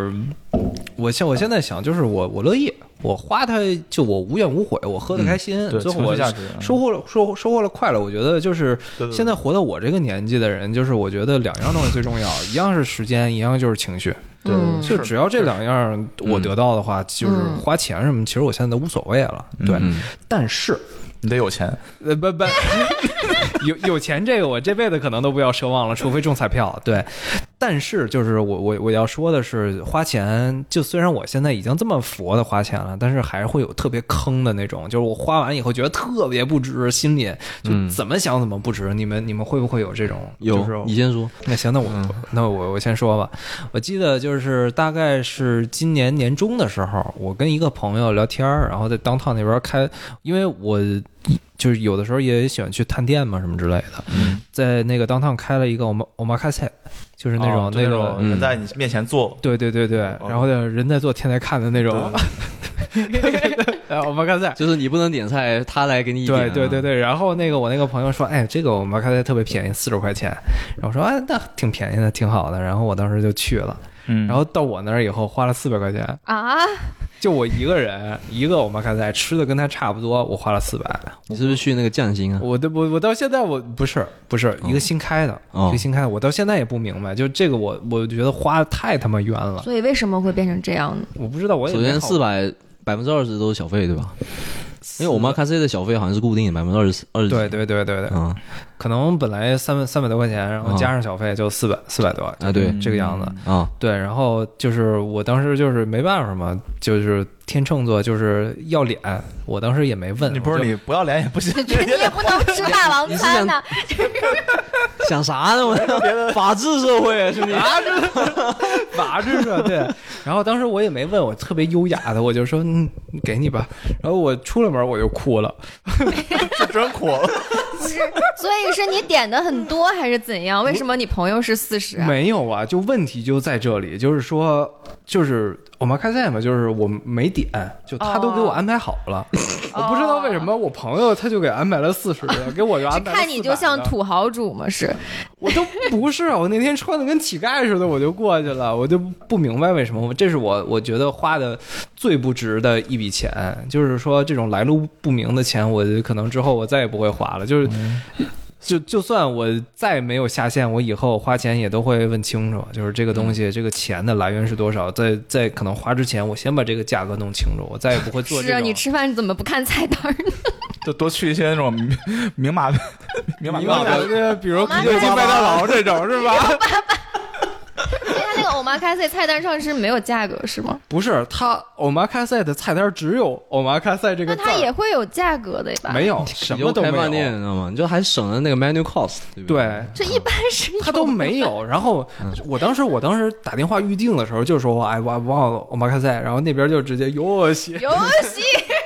我现我现在想，就是我我乐意。我花它就我无怨无悔，我喝得开心， 嗯、 最后我收获了收收获了快乐。我觉得就是现在活到我这个年纪的人，就是我觉得两样东西最重要，一样是时间，一样就是情绪。 对， 嗯、 就只要这两样我得到的话，就是花钱什么，其实我现在都无所谓了。对， 嗯、 但是你得有钱， 呃不不，有有钱这个我这辈子可能都不要奢望了，除非中彩票。对，但是就是我我我要说的是，花钱就虽然我现在已经这么佛的花钱了，但是还是会有特别坑的那种，就是我花完以后觉得特别不值，心里就怎么想怎么不值。嗯、你们你们会不会有这种？ 有， 就是你先说。 那行，那我、嗯、那我我先说吧。我记得就是大概是今年年中的时候，我跟一个朋友聊天，然后在downtown那边开，因为我。就是有的时候也喜欢去探店嘛，什么之类的。嗯、在那个downtown开了一个omakase，就是那种、 哦、 那种人在你面前做， 对对对对， 哦、 然后人在做天在看的那种。omakase 就是你不能点菜，他来给你点、啊。 对对对对，然后那个我那个朋友说，哎，这个omakase特别便宜，四十块钱。然后说，哎，那挺便宜的，挺好的。然后我当时就去了。嗯，然后到我那儿以后花了四百块钱啊， 就我一个人一个omakase吃的跟他差不多，我花了四百。 你是不是去那个匠心啊？ 我的我我到现在我不是不是、哦、一个新开的，哦、一个新开的，我到现在也不明白，就这个我我觉得花的太他妈冤了。 所以为什么会变成这样呢？ 我不知道，我也首先四百百分之二十都是小费对吧？因为我们卡 C 的小费好像是固定的百分之二十二十， 对对对对对，嗯，可能本来三三百多块钱，然后加上小费就四百四百多啊，对， 这个样子啊， 对，然后就是我当时就是没办法嘛，就是天秤座就是要脸，我当时也没问， 你不是你不要脸也不行， 你也不能吃霸王餐呐， 想啥呢？我法治社会，兄弟， 法治法治社对，然后当时我也没问，我特别优雅的，我就说嗯，给你吧，然后我出了门我就哭了， 是真哭了。 不是，所以是你点的很多还是怎样？为什么你朋友是四十、啊？ 没有啊，就问题就在这里，就是说，就是我们开赛嘛，就是我没点，就他都给我安排好了，哦、我不知道为什么我朋友他就给安排了四十的，给我就安排了。 看你就像土豪主吗？是， 我都不是，我那天穿的跟乞丐似的，我就过去了，我就不明白为什么，这是我我觉得花的最不值的一笔钱，就是说这种来路不明的钱，我可能之后我再也不会花了，就是。嗯就就算我再没有下线，我以后花钱也都会问清楚，就是这个东西，嗯、这个钱的来源是多少，在在可能花之前，我先把这个价格弄清楚，我再也不会做这种。 是啊，你吃饭怎么不看菜单呢？ 就多去一些那种明码明码标的，比如啤酒鸡、麦当劳这种，是吧？ 那个 omakase 菜单上是没有价格是吗？ 不是，它 omakase 的菜单只有 omakase 这个字， 那它也会有价格的吧？ 没有，什么都没有。 开饭店，你知道吗？你就还省了那个 menu cost， 对不对？ 对， 这一般是它都没有。然后我当时我当时打电话预定的时候就说，哎，我忘了 omakase， 然后那边就直接游戏游戏。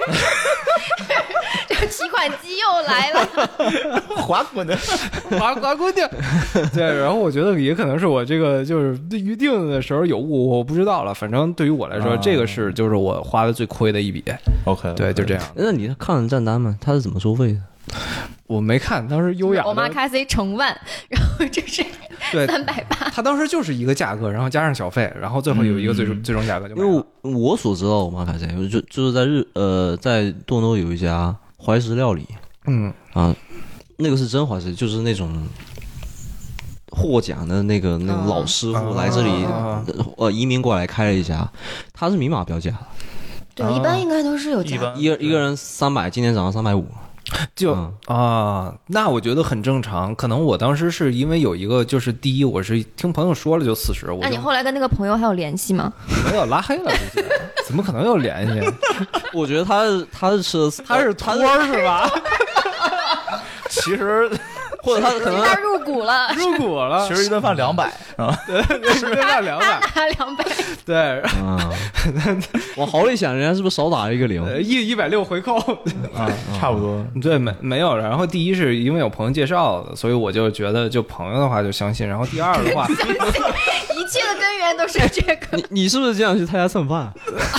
这提款机又来了， 滑滚的， 滑滑滚的。对，然后我觉得也可能是我这个就是预定的时候有误，我不知道了。反正对于我来说，啊、这个是就是我花的最亏的一笔。 OK， 对，就这样。 那你看了账单吗？他是怎么收费的？ 我没看，当时优雅的。 omakase 乘万，然后就是对， 三百八。 他当时就是一个价格，然后加上小费，然后最后有一个最终、 嗯、 最终价格就买了。 因为我我所知道，我马卡塞就就是在日呃在多诺有一家怀石料理， 嗯啊，那个是真怀石，就是那种获奖的那个那种老师傅来这里、 啊、 呃移民过来开了一家，他是明码标价的。 对，一般应该都是有价格， 一个一个人三百，今天涨到三百五。 就、 嗯、 啊，那我觉得很正常。可能我当时是因为有一个，就是第一，我是听朋友说了就四十。 那你后来跟那个朋友还有联系吗？ 没有，拉黑了，这些怎么可能有联系？ 我觉得他是他是吃的， 他是托是吧？ 其实。 或者他可能他入股了， 入股了。 其实一顿饭两百啊， 对，一顿饭两百， 他拿两百， 对， 嗯，往好里想，人家是不是少打了一个零？ 一一百六回扣啊，差不多。 对，没没有。然后第一是因为有朋友介绍的，所以我就觉得就朋友的话就相信。然后第二的话， 一切的根源都是这个。 你你是不是这样去他家蹭饭？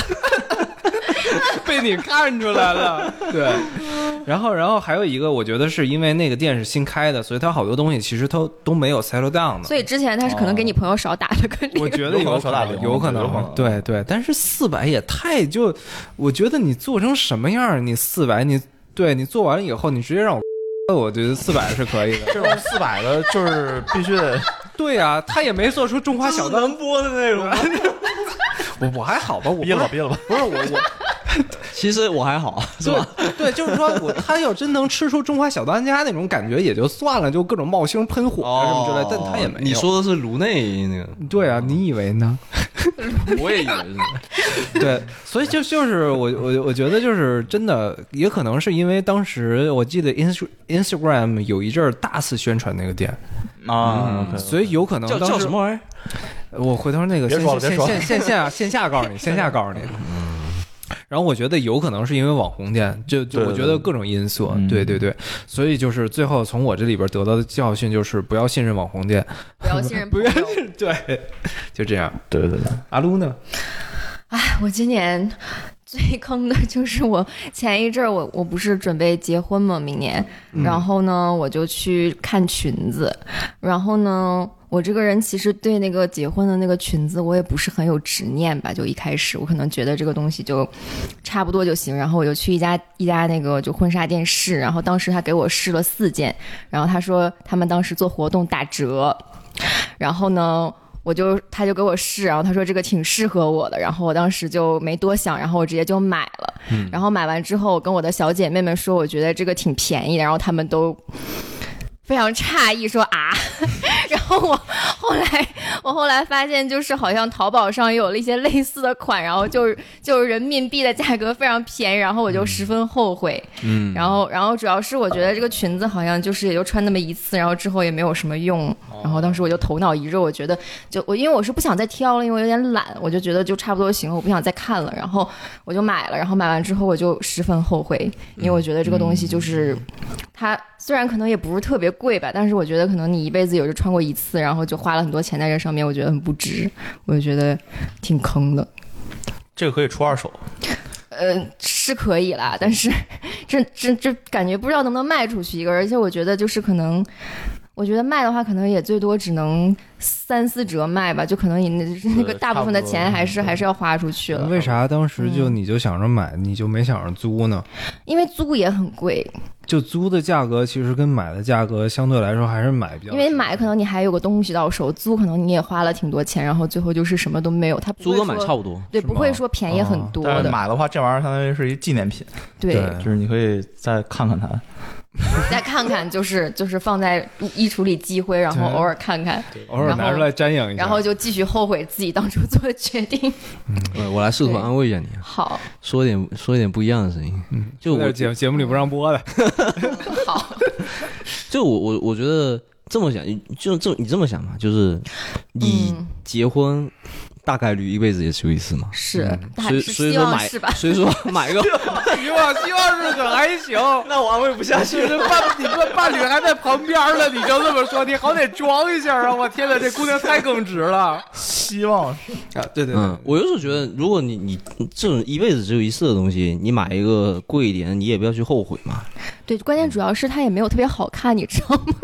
被你看出来了，对。然后，然后还有一个，我觉得是因为那个店是新开的，所以它好多东西其实都都没有 settle down 的。 所以之前他是可能给你朋友少打了个零， 我觉得有可能，有可能，对对。但是四百也太就，我觉得你做成什么样，你四百，你对你做完了以后，你直接让我，我觉得四百是可以的。 这种四百的，就是必须得。 对呀、啊，他也没做出中华小当能播的那种。 我我还好吧，我憋了吧，憋了吧。 不是我我。 其实我还好，是吧？ 对，就是说我他要真能吃出中华小当家那种感觉也就算了，就各种冒星喷火啊什么之类，但他也没有。 你说的是颅内那个？ 对啊，你以为呢？ 我也以为是。 对，所以就就是我我我觉得就是真的，也可能是因为当時我记得 Inst Instagram 有一阵大肆宣传那个店啊、 嗯，所以有可能叫叫什么玩意儿？ 我回头那个别说了，别说了， 线线线线下告诉你，线下告诉你。嗯。然后我觉得有可能是因为网红店，就就我觉得各种因素，对对 对, 对, 对，所以就是最后从我这里边得到的教训就是不要信任网红店， 不要信任朋友，对，就这样， 对对对。 阿撸呢？ 哎，我今年最坑的就是我前一阵儿，我我不是准备结婚嘛，明年，然后呢，我就去看裙子，然后呢。我这个人其实对那个结婚的那个裙子我也不是很有执念吧，就一开始我可能觉得这个东西就差不多就行，然后我就去一家一家那个就婚纱店试，然后当时他给我试了四件，然后他说他们当时做活动打折，然后呢我就他就给我试，然后他说这个挺适合我的，然后我当时就没多想，然后我直接就买了、嗯、然后买完之后我跟我的小姐妹们说我觉得这个挺便宜的，然后他们都非常诧异说啊然后我后来我后来发现就是好像淘宝上有了一些类似的款，然后就是就是人民币的价格非常便宜，然后我就十分后悔。嗯，然后然后主要是我觉得这个裙子好像就是也就穿那么一次，然后之后也没有什么用，然后当时我就头脑一热，我觉得就我因为我是不想再挑了，因为我有点懒，我就觉得就差不多行了，我不想再看了，然后我就买了，然后买完之后我就十分后悔，因为我觉得这个东西就是它虽然可能也不是特别贵吧，但是我觉得可能你一辈子有就穿过一次，然后就花了很多钱在这上面，我觉得很不值，我就觉得挺坑的。 这个可以出二手， 呃，是可以啦，但是这这这感觉不知道能不能卖出去一个，而且我觉得就是可能。我觉得卖的话，可能也最多只能三四折卖吧，就可能你那那个大部分的钱还是还是要花出去了。 为啥当时就你就想着买，嗯、你就没想着租呢？ 因为租也很贵。 就租的价格其实跟买的价格相对来说还是买比较。 因为买可能你还有个东西到手，租可能你也花了挺多钱，然后最后就是什么都没有。它租跟买差不多， 对，不会说便宜很多的。 但是买的话，这玩意儿相当于是一纪念品， 对， 就是你可以再看看它。 再看看，就是就是放在衣橱里积灰，然后偶尔看看， 偶尔拿出来瞻仰一下， 然后就继续后悔自己当初做的决定。 嗯，我来试图安慰一下你。 好， 说一点说一点不一样的声音。嗯，就我节节目里不让播的。 好， 就我我我觉得这么想，就这你这么想嘛，就是你结婚。嗯大概率一辈子也只有一次嘛， 是， 嗯、所以所以说买，所以说买个希望希望是可还行， 那我安慰不下去， 这伴你伴伴侣还在旁边了，你就这么说，你好歹装一下啊！我天哪，这姑娘太耿直了。 希望是啊，对对对， 嗯，我有时候觉得，如果你你这种一辈子只有一次的东西，你买一个贵一点，你也不要去后悔嘛。 对，关键主要是它也没有特别好看，你知道吗？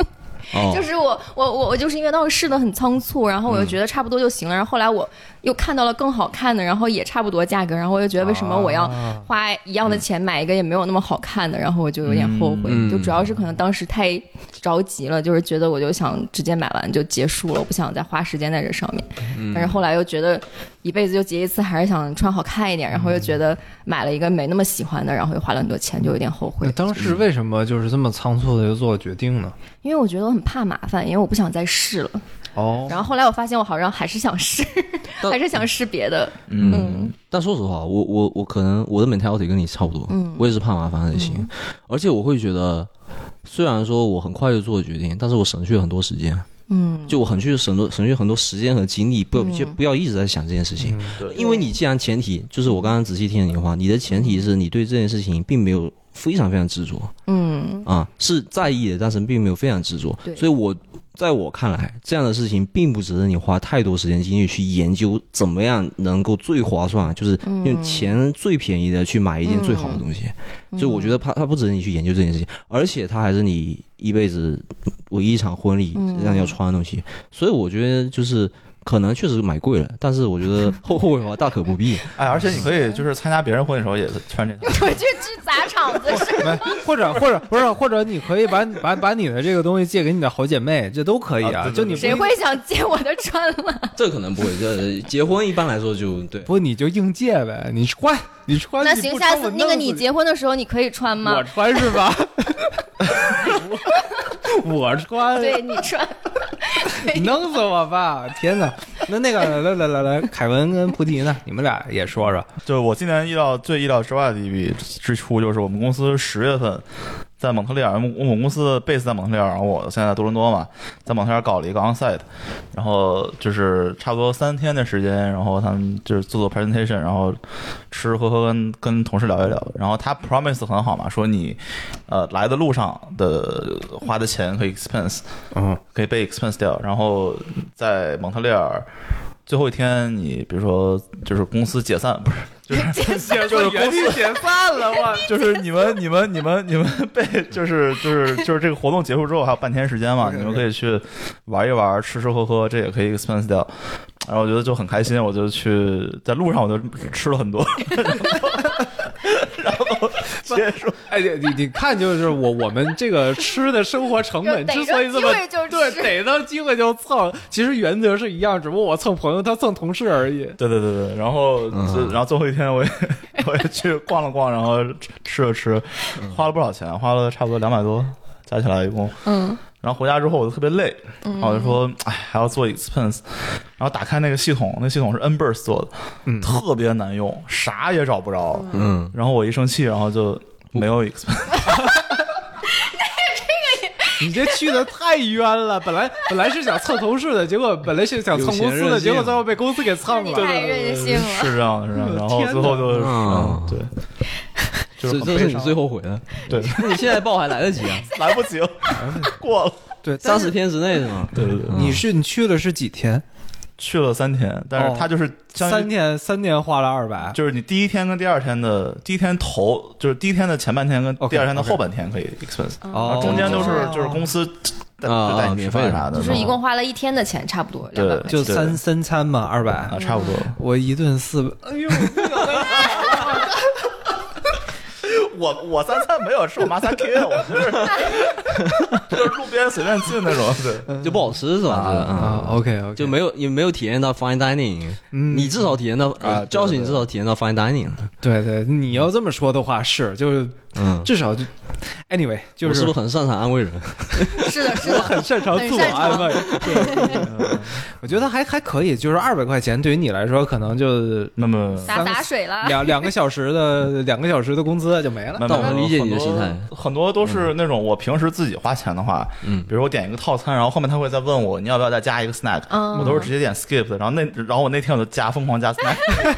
哦就是我我我我就是因为当时试的很仓促，然后我就觉得差不多就行了，然后后来我又看到了更好看的，然后也差不多价格，然后我就觉得为什么我要花一样的钱买一个也没有那么好看的，然后我就有点后悔， 嗯就主要是可能当时太着急了，就是觉得我就想直接买完就结束了，我不想再花时间在这上面。 嗯但是后来又觉得一辈子就结一次，还是想穿好看一点，然后又觉得买了一个没那么喜欢的，然后又花了很多钱，就有点后悔那。当时为什么就是这么仓促的就做了决定呢？ 因为我觉得我很怕麻烦，因为我不想再试了。 哦， 然后后来我发现我好像还是想试， 但还是想试别的。 嗯嗯， 但说实话，我我我可能我的 mentality 跟你差不多， 嗯我也是怕麻烦类型， 嗯而且我会觉得，虽然说我很快就做了决定，但是我省去了很多时间， 嗯， 就我很去省多省去很多时间和精力，不嗯就不要一直在想这件事情， 对因为你既然前提就是我刚刚仔细听了你的话，你的前提是你对这件事情并没有非常非常执着， 嗯啊，是在意的，但是并没有非常执着。 对所以我在我看来，这样的事情并不值得你花太多时间精力去研究怎么样能够最划算，就是用钱最便宜的去买一件最好的东西。 嗯、 所以我觉得它它不值得你去研究这件事情，而且它还是你一辈子唯一一场婚礼这样要穿的东西。所以我觉得就是。可能确实买贵了，但是我觉得后后悔的话大可不必。 哎，而且你可以就是参加别人婚礼的时候也穿这套。 我去去砸场子是吗？ 或者或者不是，或者你可以把把把你的这个东西借给你的好姐妹，这都可以啊。 啊对对对就你谁会想借我的穿了？ 这可能不会，这结婚一般来说就对。 不，你就硬借呗，你穿你穿。 那行，下次那个你结婚的时候你可以穿吗？ 我穿是吧？我穿， 对你穿， 你弄死我吧！天哪，那那个来来来来，凯文跟菩提呢？你们俩也说说。 就我今年意料最意料之外的一笔支出，就是我们公司十月份在蒙特利尔，我们公司的 base 在蒙特利尔，然后我现在在多伦多嘛，在蒙特利尔搞了一个 onsite， 然后就是差不多三天的时间，然后他们就是做做 presentation， 然后吃吃喝喝跟跟同事聊一聊，然后他 promise 很好嘛，说你呃来的路上的花的钱可以 expense， 嗯， 可以被 expense 掉，然后在蒙特利尔。最后一天，你比如说就是公司解散，不是就是就是公司解散了，我就是你们你们你们你们被就是就是就是这个活动结束之后还有半天时间嘛，你们可以去玩一玩，吃吃喝喝，这也可以 expense 掉。然后我觉得就很开心，我就去在路上我就吃了很多。然后结束， 哎，你你你看，就是我我们这个吃的生活成本之所以这么对，逮到机会就蹭，其实原则是一样，只不过我蹭朋友，他蹭同事而已。 对对对对，然后、嗯、然后最后一天我也我也去逛了逛，然后吃了吃，花了不少钱，花了差不多两百多，加起来一共。 嗯。 然后回家之后我就特别累，然后我就说，哎，还要做 expense， 然后打开那个系统，那系统是 Nburst 做的，嗯，特别难用，啥也找不着， 嗯， 然后我一生气，然后就没有 expense。 你这去的太冤了，本来本来是想蹭同事的，结果本来是想蹭公司的，结果最后被公司给蹭了， 太任性了， 是这样的，是这样的，然后最后就，嗯，对。 就是这是你最后悔的， 对。 那你现在报还来得及啊？ 来不及了，过了。 对， 三十天之内是吗？ 对对对。 你是你去了是几天？ 去了三天，但是他就是三天，三天花了二百。 就是你第一天跟第二天的，第一天头就是第一天的前半天跟第二天的后半天可以 expense， 然后中间都是就是公司啊免费啥的， 就是一共花了一天的钱，差不多。 对， 就三三餐嘛，二百啊， 差不多。 我一顿四百，哎呦。 我我三餐没有吃，我妈才给我，就是就是路边随便进那种，对， 就不好吃是吧？ 啊 ，OK OK， 就没有也没有体验到 fine dining，你至少体验到啊，教训至少体验到 fine dining。 对对，你要这么说的话是，就是嗯，至少就 anyway， 就是我是不是很擅长安慰人？ 是的，是的， 我很擅长自我安慰。我觉得还还可以，就是二百块钱对于你来说，可能就那么洒洒水了， 两两个小时的两个小时的工资就没了。 但我能理解你的心态， 很多都是那种我平时自己花钱的话，嗯，比如我点一个套餐，然后后面他会再问我你要不要再加一个 snack，我都是直接点 skip 的，然后那然后我那天我就加疯狂加 snack。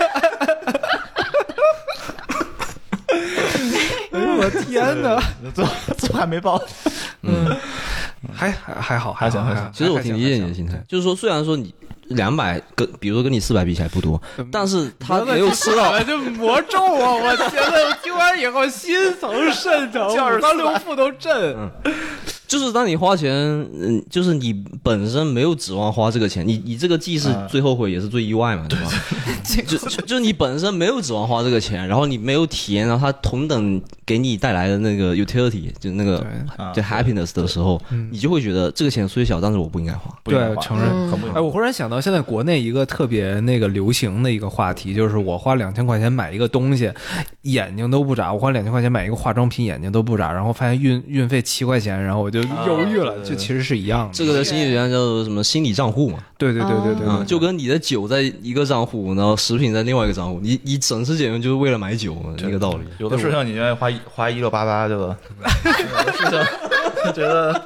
哎呦我天哪！ 最后最后还没报， 嗯，还还还好，还行还行。 其实我挺理解你的心态，就是说，虽然说你两百跟比如说跟你四百比起来不多，但是他没有吃到， 就魔咒啊！我觉得听完以后心疼肾疼，五脏六腑都震。 就是当你花钱，嗯，就是你本身没有指望花这个钱，你你这个既是最后悔也是最意外嘛，对吧？就就就你本身没有指望花这个钱，然后你没有体验到它同等给你带来的那个 utility， 就那个就 happiness 的时候，你就会觉得这个钱虽小，但是我不应该花。 对，承认。哎，我忽然想到，现在国内一个特别那个流行的一个话题，就是我花两千块钱买一个东西，眼睛都不眨；我花两千块钱买一个化妆品，眼睛都不眨，然后发现运运费七块钱，然后我就犹豫了。就其实是一样的。 这个的心理学家叫做什么心理账户嘛？ 对对对对对， 嗯，就跟你的酒在一个账户，然后食品在另外一个账户，你你省吃俭用就是为了买酒，一个道理。 有的事情你愿意花花一六八八，对吧？有的事情觉得。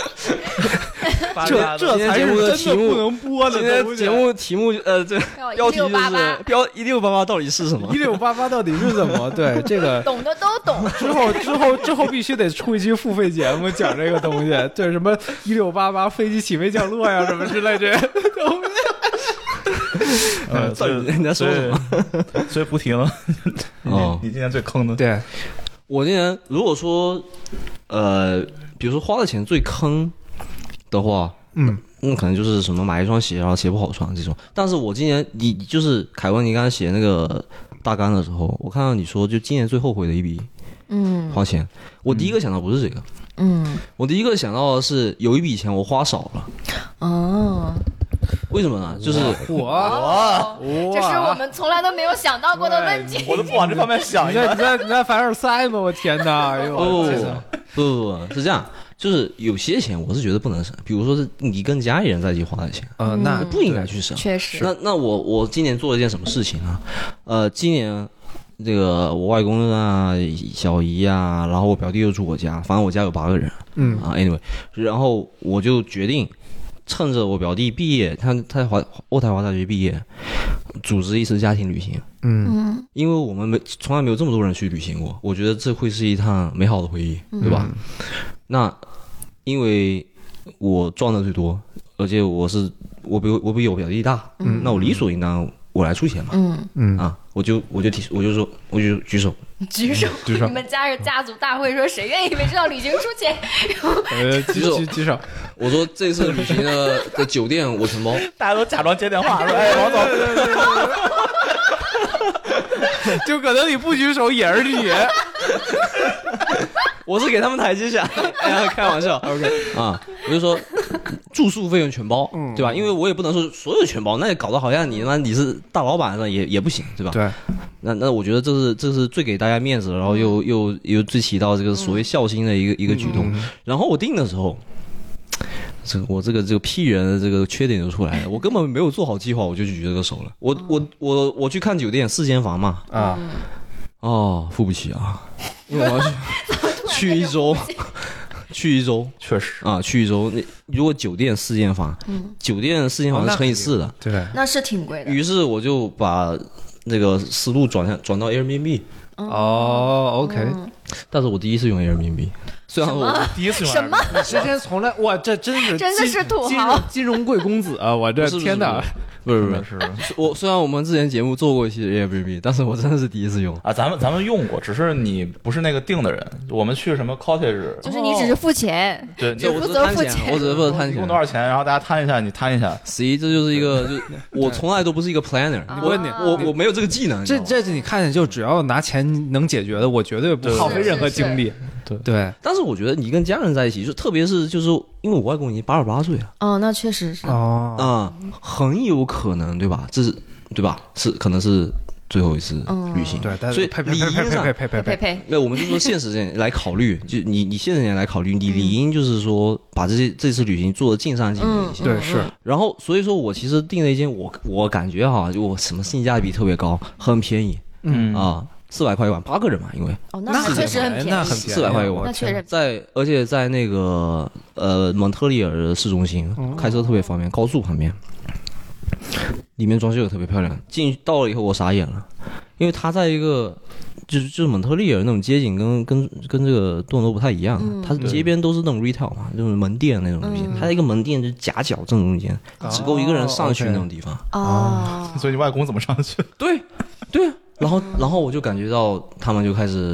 这这才是的题目不能播的。 今天节目题目呃，这标题就是标一六八八到底是什么？ 一六八八到底是什么？对这个懂的都懂。 之后之后之后必须得出一期付费节目讲这个东西，对什么一六八八飞机起飞降落呀什么之类这些东西。 呃，所以人家说什么？ 所以不提了。哦，你今年最坑的？ 对， 我今年如果说呃，比如说花的钱最坑的话， 嗯， 那可能就是什么买一双鞋，然后鞋不好穿这种。但是我今年你就是凯文，你刚才写那个大纲的时候，我看到你说就今年最后悔的一笔， 嗯， 花钱，我第一个想到不是这个， 嗯， 我第一个想到的是有一笔钱我花少了， 哦。 为什么呢？就是我， 哦、这是我们从来都没有想到过的问题。 我都不往这方面想。 你在你在你在凡尔赛吗？我天哪！哎呦， 不不不不，是这样，就是有些钱我是觉得不能省，比如说是你跟家里人在一起花的钱， 呃，那不应该去省。 确实。 那那我我今年做了一件什么事情啊？呃，今年这个我外公啊、小姨啊，然后我表弟又住我家，反正我家有八个人。 嗯啊 ，anyway， 然后我就决定。趁着我表弟毕业，他他在华渥太华大学毕业，组织一次家庭旅行。 嗯， 因为我们没从来没有这么多人去旅行过，我觉得这会是一趟美好的回忆，对吧？ 嗯、 那因为我赚的最多，而且我是我比我比我表弟大，嗯、那我理所应当我来出钱嘛。 嗯嗯啊，我就我就提我就说我就举手。 举手， 举手！ 你们家是家族大会，说谁愿意为这趟旅行出钱？ 呃，举手，举手！ 我说这次旅行的的酒店我全包， 大家都假装接电话说：“哎，王总。” 就可能你不举手也是你。 我是给他们台阶下，哎呀，开玩笑。OK 啊，我就说住宿费用全包， 嗯、 对吧？因为我也不能说所有全包，那也搞得好像你他妈你是大老板那也也不行，对吧？ 对。 那那我觉得这是这是最给大家面子，然后又又又最起到这个所谓孝心的一个、嗯、一个举动。然后我定的时候，这个我这个这个屁人的这个缺点就出来了，我根本没有做好计划，我就举这个手了。我我我我去看酒店四间房嘛， 啊， 哦，付不起啊，因为我要去去一周。去一周， 确实啊，去一周。那如果酒店四间房，嗯，酒店四间房是乘以四的， 对， 那是挺贵的。 于是我就把那个思路转向转到 Airbnb。 哦 ，OK， 嗯、 但是我第一次用 Airbnb， 虽然我第一次用 Airbnb， 什么？ 你之前从来哇，这真是真的是土豪， 金融贵公子啊！我这天哪！ 不是不是是，我虽然我们之前节目做过一期 Airbnb， 但是我真的是第一次用啊。咱们咱们用过，只是你不是那个订的人。我们去什么 cottage， 就是你只是付钱， 哦、对， 你负责付钱， 我只是负责摊钱， 用多少钱，然后大家摊一下，你摊一下。 C， 这就是一个，就我从来都不是一个 planner， 我问你， 我我没有这个技能。 这这你看见就只要拿钱能解决的，我绝对不耗费任何精力。 对对， 但是我觉得你跟家人在一起，就特别是就是因为我外公已经八十八岁了， 哦，那确实是哦， 啊、嗯，很有可能对吧？这是对吧？是可能是最后一次旅行， 嗯、对， 所以理应上， 呸呸呸呸呸， 那我们就说现实点来考虑，就你你现实点来考虑，你理应就是说把这些这次旅行做的尽善尽美一些， 对是。 然后所以说我其实订了一间我我感觉哈，就我什么性价比特别高，很便宜， 嗯啊。四百块一晚，八个人嘛，因为哦，那确实很便宜， 那很便宜， 四百块一晚， 那确实在，而且在那个呃蒙特利尔的市中心， 哦、 开车特别方便，高速旁边，里面装修也特别漂亮。进到了以后我傻眼了，因为它在一个就是就是蒙特利尔那种街景跟跟跟这个多伦多不太一样， 嗯、 它街边都是那种 retail 嘛，就是门店那种东西， 嗯、 它一个门店就是夹角正中间， 哦、 只够一个人上去那种地方。 哦， 所以你外公怎么上去？ 对，对啊。然后，然后我就感觉到他们就开始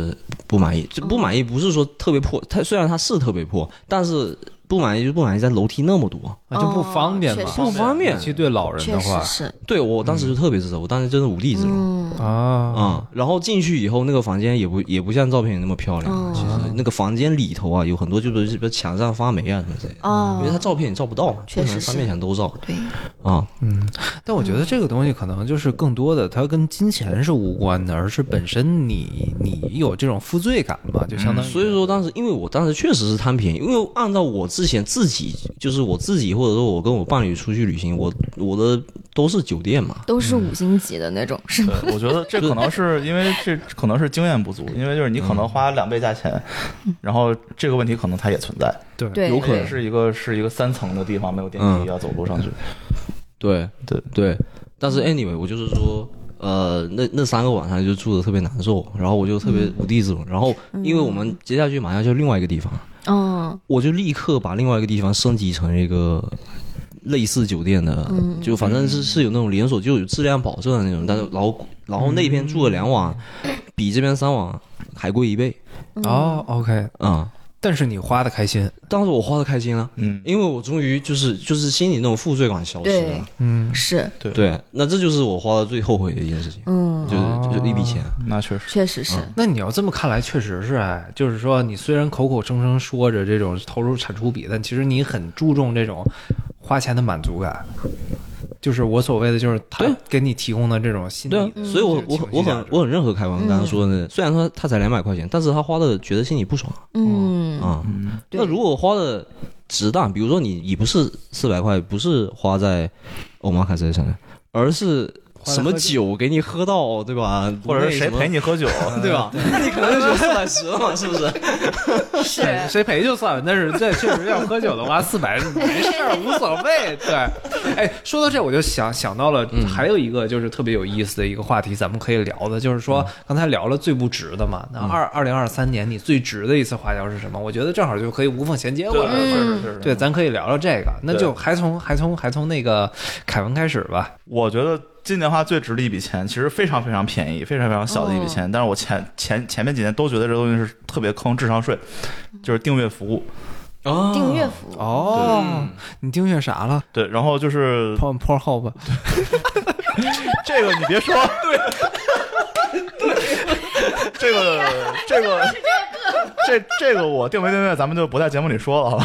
不满意。这不满意不是说特别破，它虽然它是特别破，但是不满意就不满意在楼梯那么多， 啊、就不方便嘛， 不方便。 尤其对老人的话， 是对我当时就特别自责，我当时真的无地自容。 嗯啊啊、嗯，然后进去以后，那个房间也不也不像照片里那么漂亮， 哦、 其实那个房间里头啊，有很多就是比如墙上发霉啊什么之类的， 哦， 因为它照片你照不到嘛， 确实是三面墙都照。 对， 啊， 嗯，但我觉得这个东西可能就是更多的，它跟金钱是无关的，而是本身你你有这种负罪感嘛，就相当于。 所以说当时，因为我当时确实是贪便宜，因为按照我之前自己就是我自己或者说我跟我伴侣出去旅行，我我的都是酒店嘛， 都是五星级的那种，是吗？ 对，我觉得这可能是因为这可能是经验不足，因为就是你可能花两倍价钱，然后这个问题可能它也存在， 对对， 有可能是一个是一个三层的地方，没有电梯，要走路上去。 对对对，但是 anyway， 我就是说。呃，那那三个晚上就住的特别难受，然后我就特别无地自容。然后，因为我们接下去马上就另外一个地方， 嗯， 我就立刻把另外一个地方升级成一个类似酒店的， 嗯、 就反正是是有那种连锁，就有质量保证的那种。但是，然后然后那边住了两晚，比这边三晚还贵一倍。 哦 ，OK， 啊、嗯。 但是你花的开心， 当时我花的开心了， 嗯， 因为我终于就是就是心里那种负罪感消失了， 嗯， 是， 对对，那这就是我花的最后悔的一件事情， 嗯， 就是就是一笔钱， 那确实确实是、 嗯。那你要这么看来，确实是哎，就是说你虽然口口声声说着这种投入产出比，但其实你很注重这种花钱的满足感。就是我所谓的，就是他给你提供的这种心理， 对啊， 嗯、 所以我我很我很我很认可凯文刚刚说的，嗯、虽然说他才两百块钱，但是他花的觉得心里不爽， 嗯啊、嗯，那如果花的值当，比如说你你不是四百块，不是花在欧玛卡这上面，而是什么酒给你喝到，对吧？ 或者是谁陪你喝酒， 对吧？那你可能就四百十了嘛，是不是？ 是谁陪就算了，但是这确实要喝酒的话，四百没事儿，无所谓。对，哎，说到这我就想想到了，还有一个就是特别有意思的一个话题，咱们可以聊的，就是说刚才聊了最不值的嘛。那二二零二三年你最值的一次花销是什么？我觉得正好就可以无缝衔接过来了。 是是是， 对，咱可以聊聊这个。那就还从还从还从那个凯文开始吧。 我觉得。今年花最值的一笔钱，其实非常非常便宜，非常非常小的一笔钱。哦、但是我前前前面几年都觉得这东西是特别坑智商税，就是订阅服务。 哦，订阅服务哦，你订阅啥了？ 对，然后就是 Pornhub。 这个你别说，对，对，这个这个这这个我订没订阅，咱们就不在节目里说了，好吧？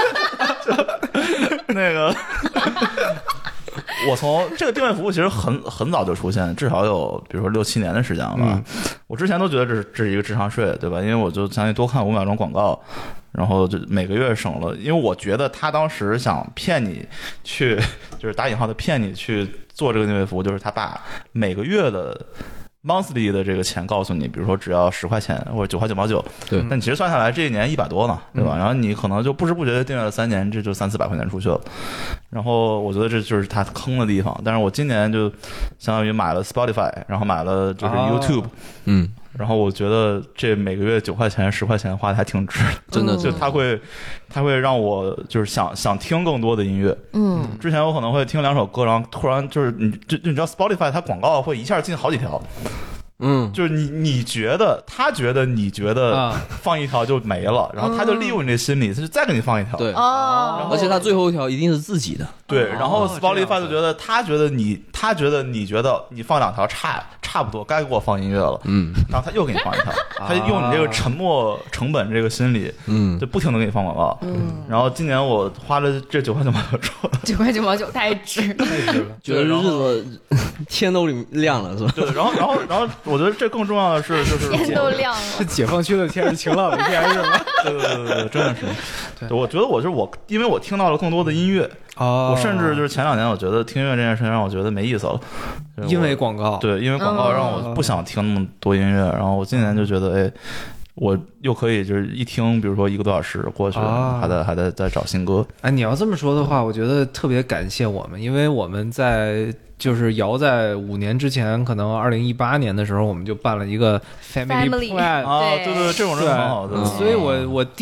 那个。我从这个订阅服务其实很很早就出现，至少有比如说六七年的时间了吧。嗯、我之前都觉得这是这是一个智商税，对吧？因为我就相当于多看五秒钟广告，然后就每个月省了。因为我觉得他当时想骗你去，就是打引号的骗你去做这个订阅服务，就是他把每个月的monthly 的这个钱告诉你，比如说只要十块钱或者九块九毛九， 对， 但其实算下来这一年一百多呢，对吧？嗯、然后你可能就不知不觉的订阅了三年，这就三四百块钱出去了。然后我觉得这就是他坑的地方。但是我今年就相当于买了 Spotify， 然后买了就是 YouTube，、哦、 嗯。 然后我觉得这每个月九块钱、十块钱花的还挺值， 真的， 就它会，它会让我就是想想听更多的音乐。 嗯， 之前我可能会听两首歌，然后突然就是你就就你知道 Spotify 它广告会一下进好几条。 嗯， 就是你你觉得他觉得你觉得放一条就没了，然后他就利用你这心理，他就再给你放一条。 对哦， 而且他最后一条一定是自己的。 对，然后 Spotify 就觉得他觉得你他觉得你觉得你放两条差差不多该给我放音乐了， 嗯， 然后他又给你放一条，他用你这个沉没成本这个心理， 嗯， 就不停的给你放广告。 嗯， 然后今年我花了这九块九毛九， 九块九毛九太值了， 太值了， 觉得日子天都亮了是吧？ 对，然后然后然后我觉得这更重要的是就是天都亮了， 是解放区的天是晴朗的一天是吗？ 对对对对，真的是。对，我觉得我是我，因为我听到了更多的音乐。 哦， 我甚至就是前两年，我觉得听音乐这件事情让我觉得没意思了， 因为广告。 对，因为广告让我不想听那么多音乐。然后我今年就觉得，哎，我又可以就是一听，比如说一个多小时过去， 啊、 还得还得再找新歌。 哎，你要这么说的话，我觉得特别感谢我们，因为我们在就是姚在五年之前，可能二零一八年的时候，我们就办了一个 Family Plan 啊，对对对，这种人很好的。 所以我我第一。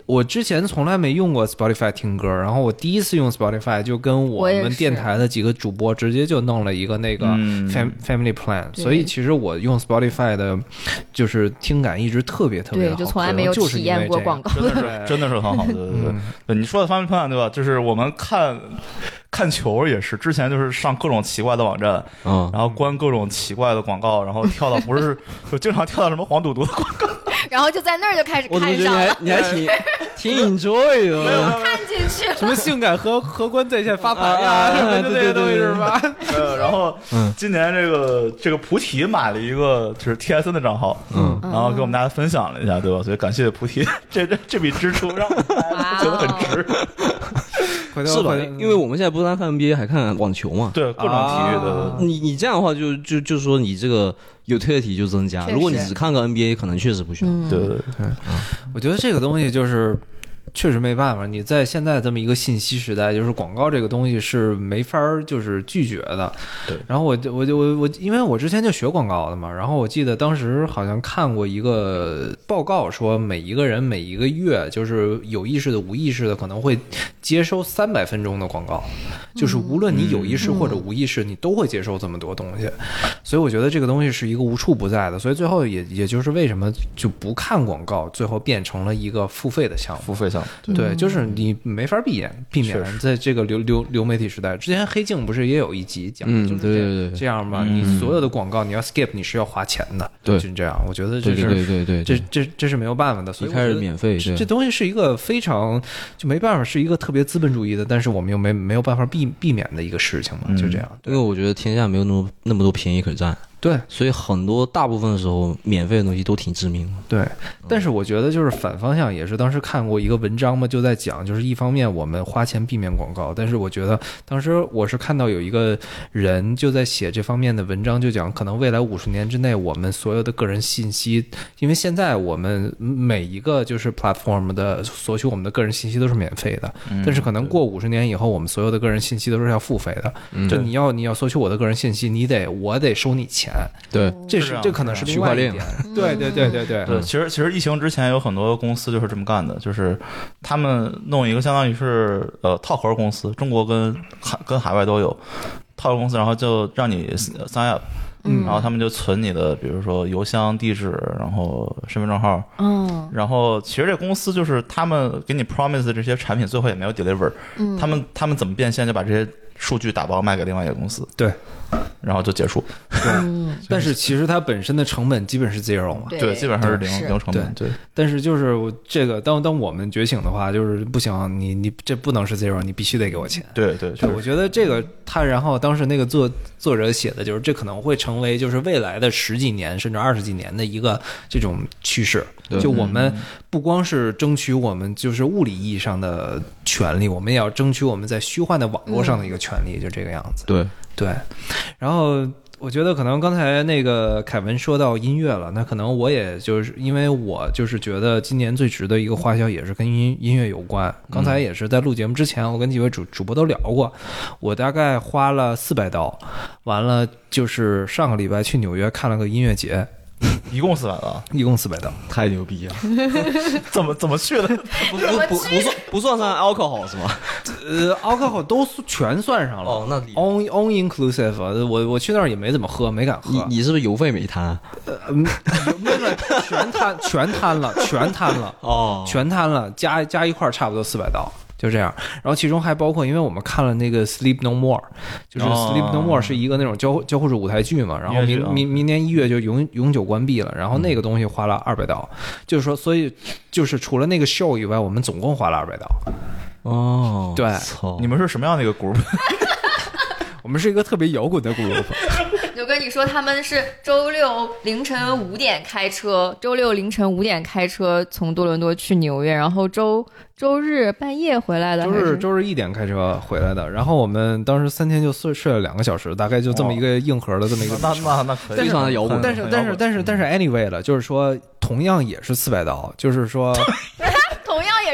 我之前从来没用过 Spotify 听歌，然后我第一次用 Spotify 就跟我们电台的几个主播直接就弄了一个那个 fam、嗯、Family Plan， 所以其实我用 Spotify 的，就是听感一直特别特别好， 对，就从来没有体验过广告， 真的是真的是很好，对对对。嗯、对你说的 Family Plan 对吧？就是我们看看球也是，之前就是上各种奇怪的网站，嗯，然后关各种奇怪的广告，然后跳到不是就经常跳到什么黄赌毒的广告。 然后就在那儿就开始看上了， 你还挺挺 enjoy 的， 没有看进去了。 什么性感荷荷官在线发牌呀，什么这些东西是吧？ 呃，然后今年这个这个菩提买了一个就是 T S N 的账号，嗯，然后给我们大家分享了一下，对吧？所以感谢菩提这这这笔支出，让我们大家觉得很值。 是吧？因为我们现在不是看 N B A 还看网球嘛， 对各种体育的。 啊、你你这样的话就就就说你这个utility就增加。如果你只看个 N B A， 可能确实不需要。 嗯、 对对对， 嗯、我觉得这个东西就是确实没办法。你在现在这么一个信息时代，就是广告这个东西是没法就是拒绝的。 对。 然后我我就我我因为我之前就学广告的嘛，然后我记得当时好像看过一个报告说，每一个人每一个月就是有意识的、无意识的可能会接收三百分钟的广告，就是无论你有意识或者无意识，你都会接受这么多东西。所以我觉得这个东西是一个无处不在的。所以最后也也就是为什么就不看广告，最后变成了一个付费的项目。 付费项目。 对, 对，就是你没法避免避免在这个流流流媒体时代。之前黑镜不是也有一集讲， 嗯、 就是这对对对这样吗？嗯、你所有的广告你要 skip， 你是要花钱的。 对， 就是这样。我觉得这是对对对对对这这这是没有办法的。所以一开始免费， 这东西是一个非常就没办法，是一个特别资本主义的，但是我们又没没有办法避避免的一个事情嘛，嗯、就这样。 因为我觉得天下没有那么那么多便宜可占。 对， 所以很多大部分的时候，免费的东西都挺致命的。 对，但是我觉得就是反方向也是，当时看过一个文章嘛，就在讲，就是一方面我们花钱避免广告，但是我觉得当时我是看到有一个人就在写这方面的文章，就讲可能未来五十年之内，我们所有的个人信息，因为现在我们每一个就是 platform 的索取我们的个人信息都是免费的，嗯、但是可能过五十年以后，我们所有的个人信息都是要付费的。嗯、就你要你要索取我的个人信息，你得我得收你钱。 对， 这是这可能是另外一点。对对对对对对，其实其实疫情之前有很多公司就是这么干的，就是他们弄一个相当于是呃套盒公司，中国跟海跟海外都有套盒公司，然后就让你 sign up。嗯，然后他们就存你的，比如说邮箱地址，然后身份证号。嗯，然后其实这公司就是他们给你 promise 的这些产品，最后也没有 deliver。嗯，他们他们怎么变现，就把这些数据打包卖给另外一个公司。 对。 然后就结束。 对，嗯、但是其实它本身的成本基本是 zero 嘛， 对，基本上是零零成本。对， 但是就是这个，当当我们觉醒的话，就是不行，你你这不能是 zero， 你必须得给我钱。 对对对， 我觉得这个他，然后当时那个作作者写的就是，这可能会成为就是未来的十几年甚至二十几年的一个这种趋势。就我们不光是争取我们就是物理意义上的权利，我们也要争取我们在虚幻的网络上的一个权利，嗯、就这个样子。 对。 对，然后我觉得可能刚才那个凯文说到音乐了，那可能我也就是因为我就是觉得今年最值的一个花销也是跟音音乐有关。刚才也是在录节目之前，我跟几位主主播都聊过，我大概花了四百刀，完了就是上个礼拜去纽约看了个音乐节。 一共四百刀， 一共四百刀， 太牛逼了！ 怎么怎么去的？ 不不不不算不算上 alcohol 是吗？ 呃 ，alcohol 都全算上了。 哦，那 on on inclusive。我我去那儿也没怎么喝，没敢喝。 你你是不是邮费没摊？ 呃，没没全摊全摊了，全摊了哦，全摊了，加加一块差不多四百刀。就这样，然后其中还包括，因为我们看了那个 Sleep No More， 就是 Sleep No More 是一个那种交交互式舞台剧嘛，然后明明明年一月就永永久关闭了，然后那个东西花了二百刀，就是说，所以就是除了那个 show 以外，我们总共花了二百刀。 哦， 对， 你们是什么样的一个 group？ 我们是一个特别摇滚的 group。 牛哥，你说他们是周六凌晨五点开车，周六凌晨五点开车从多伦多去纽约，然后周周日半夜回来的， 周日周日一点开车回来的。然后我们当时三天就睡睡了两个小时，大概就这么一个硬核的这么一个。 那那那可以， 非常的摇滚。 但是但是但是但是 anyway 了，就是说同样也是四百刀，就是说。 同样也是四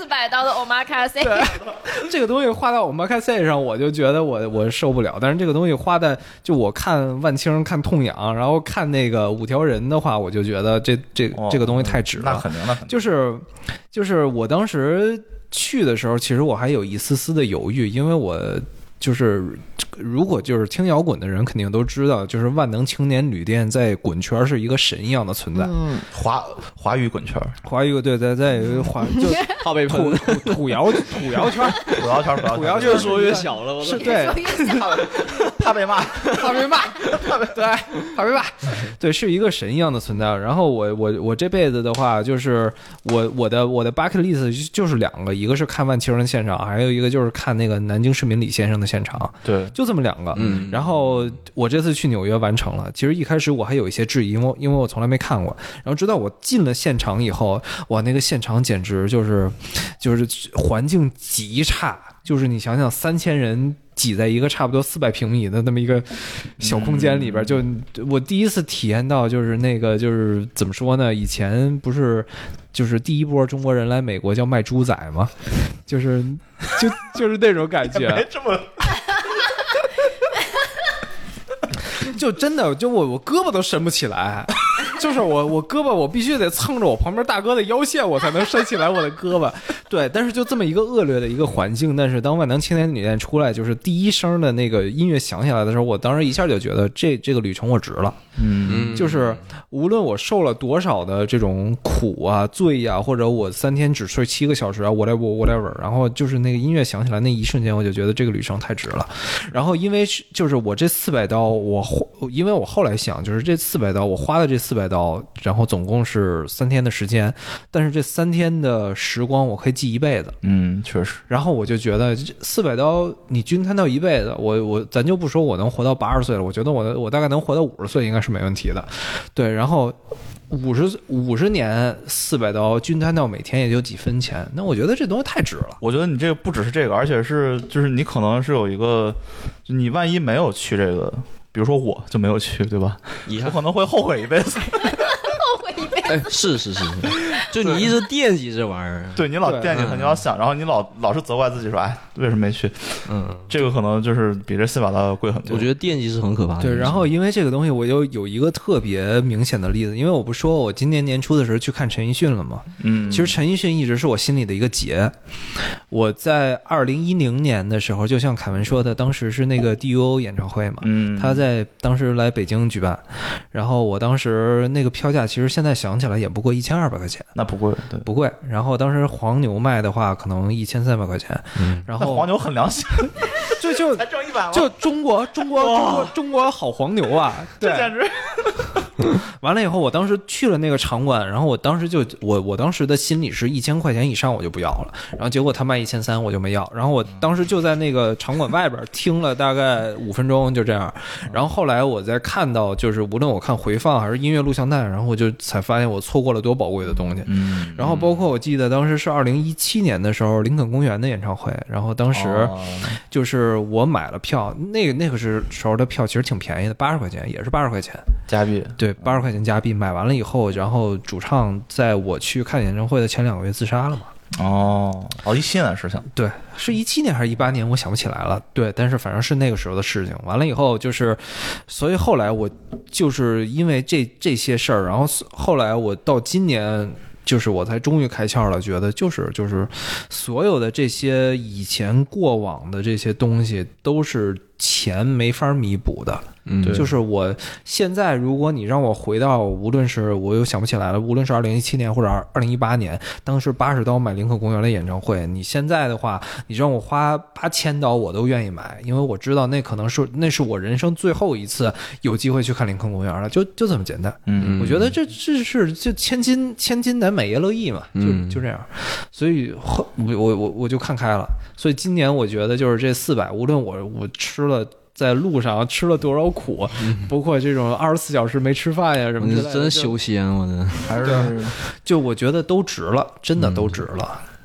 百刀的 omakase， 对，这个东西花到 omakase 上，我就觉得我我受不了。但是这个东西花在就我看万青、看痛痒，然后看那个五条人的话，我就觉得这这、哦、这个东西太值了。 那肯定，那肯定。 就是就是我当时去的时候，其实我还有一丝丝的犹豫，因为我。就是如果就是听摇滚的人肯定都知道，就是万能青年旅店在滚圈是一个神一样的存在。 嗯，华华语滚圈， 华语对对对，华就怕被土土土窑土窑圈， 土窑圈， 土窑圈越说越小了，我是对， 怕被骂， 怕被骂，怕被对，怕被骂，对，是一个神一样的存在。然后我我我这辈子的话，就是我我的我的 bucket list 就是两个，一个是看万青人的现场，还有一个就是看那个南京市民李先生的现场， 对， 就这么两个。嗯，然后我这次去纽约完成了。其实一开始我还有一些质疑，因为因为我从来没看过。然后直到我进了现场以后，哇，那个现场简直就是就是环境极差，就是你想想三千人挤在一个差不多四百平米的那么一个小空间里边，就我第一次体验到，就是那个就是怎么说呢？以前不是就是第一波中国人来美国叫卖猪仔吗？就是就就是那种感觉， 没这么。 就真的，就我我胳膊都伸不起来，就是我我胳膊我必须得蹭着我旁边大哥的腰线，我才能伸起来我的胳膊。对，但是就这么一个恶劣的一个环境，但是当万能青年旅店出来，就是第一声的那个音乐响起来的时候，我当时一下就觉得这这个旅程我值了。 嗯， 就是无论我受了多少的这种苦啊、罪呀、啊，或者我三天只睡七个小时啊 ，whatever whatever， 然后就是那个音乐响起来那一瞬间，我就觉得这个旅程太值了。然后因为就是我这四百刀，我因为我后来想，就是这四百刀我花的这四百刀，然后总共是三天的时间，但是这三天的时光我可以记一辈子。 嗯，确实。 然后我就觉得四百刀你均摊到一辈子，我我咱就不说我能活到八十岁了，我觉得我我大概能活到五十岁应该是没问题的。对，然后五十五十年四百刀均摊到每天也就几分钱，那我觉得这东西太值了。 我觉得你这个不只是这个，而且是就是你可能是有一个，就你万一没有去这个，比如说我就没有去，对吧？我可能会后悔一辈子。 后悔一辈子。 哎，是是是，就你一直惦记这玩意儿， 对你老惦记它，你老想，然后你老老是责怪自己说，哎，为什么没去？嗯，这个可能就是比这四百刀要贵很多。 我觉得惦记是很可怕的。 对，然后因为这个东西，我就有一个特别明显的例子，因为我不说我今年年初的时候去看陈奕迅了吗？嗯，其实陈奕迅一直是我心里的一个结。我在二零一零年的时候，就像凯文说的，当时是那个 D U O 演唱会嘛，嗯，他在当时来北京举办，然后我当时那个票价，其实现在想起来也不过一千二百块钱， 那不贵，对， 不贵。然后当时黄牛卖的话，可能一千三百块钱，嗯，然后黄牛很良心， 就就才挣一百吗？ 就中国中国中国中国好黄牛啊，对， 这简直。 完了以后，我当时去了那个场馆，然后我当时就我我当时的心里是一千块钱以上我就不要了，然后结果他卖一千三我就没要，然后我当时就在那个场馆外边听了大概五分钟就这样，然后后来我再看到就是无论我看回放还是音乐录像带，然后我就才发现我错过了多宝贵的东西。嗯，然后包括我记得当时是二零一七年的时候林肯公园的演唱会，然后当时就是我买了票，那个那个时候的票其实挺便宜的，八十块钱，也是八十块钱加币， 对，八十块钱加币。买完了以后，然后主唱在我去看演唱会的前两个月自杀了嘛。 哦哦，一七年的事情， 对，是一七年还是一八年，我想不起来了。对，但是反正是那个时候的事情。完了以后就是，所以后来我就是因为这这些事儿，然后后来我到今年。就是我才终于开窍了，觉得就是就是所有的这些以前过往的这些东西都是钱没法弥补的。嗯，就是我现在如果你让我回到，无论是我又想不起来了，无论是二零一七年或者二零一八年，当时八十刀买林肯公园的演唱会，你现在的话，你让我花八千刀我都愿意买，因为我知道那可能是那是我人生最后一次有机会去看林肯公园了，就就这么简单。嗯，我觉得这这是就千金千金难买爷乐意嘛，就就这样。所以我我我我就看开了。所以今年我觉得就是这四百，无论我我吃了。在路上吃了多少苦，嗯、包括这种二十四小时没吃饭呀什么之类的， 真修仙，我的还是就我觉得都值了，真的都值了。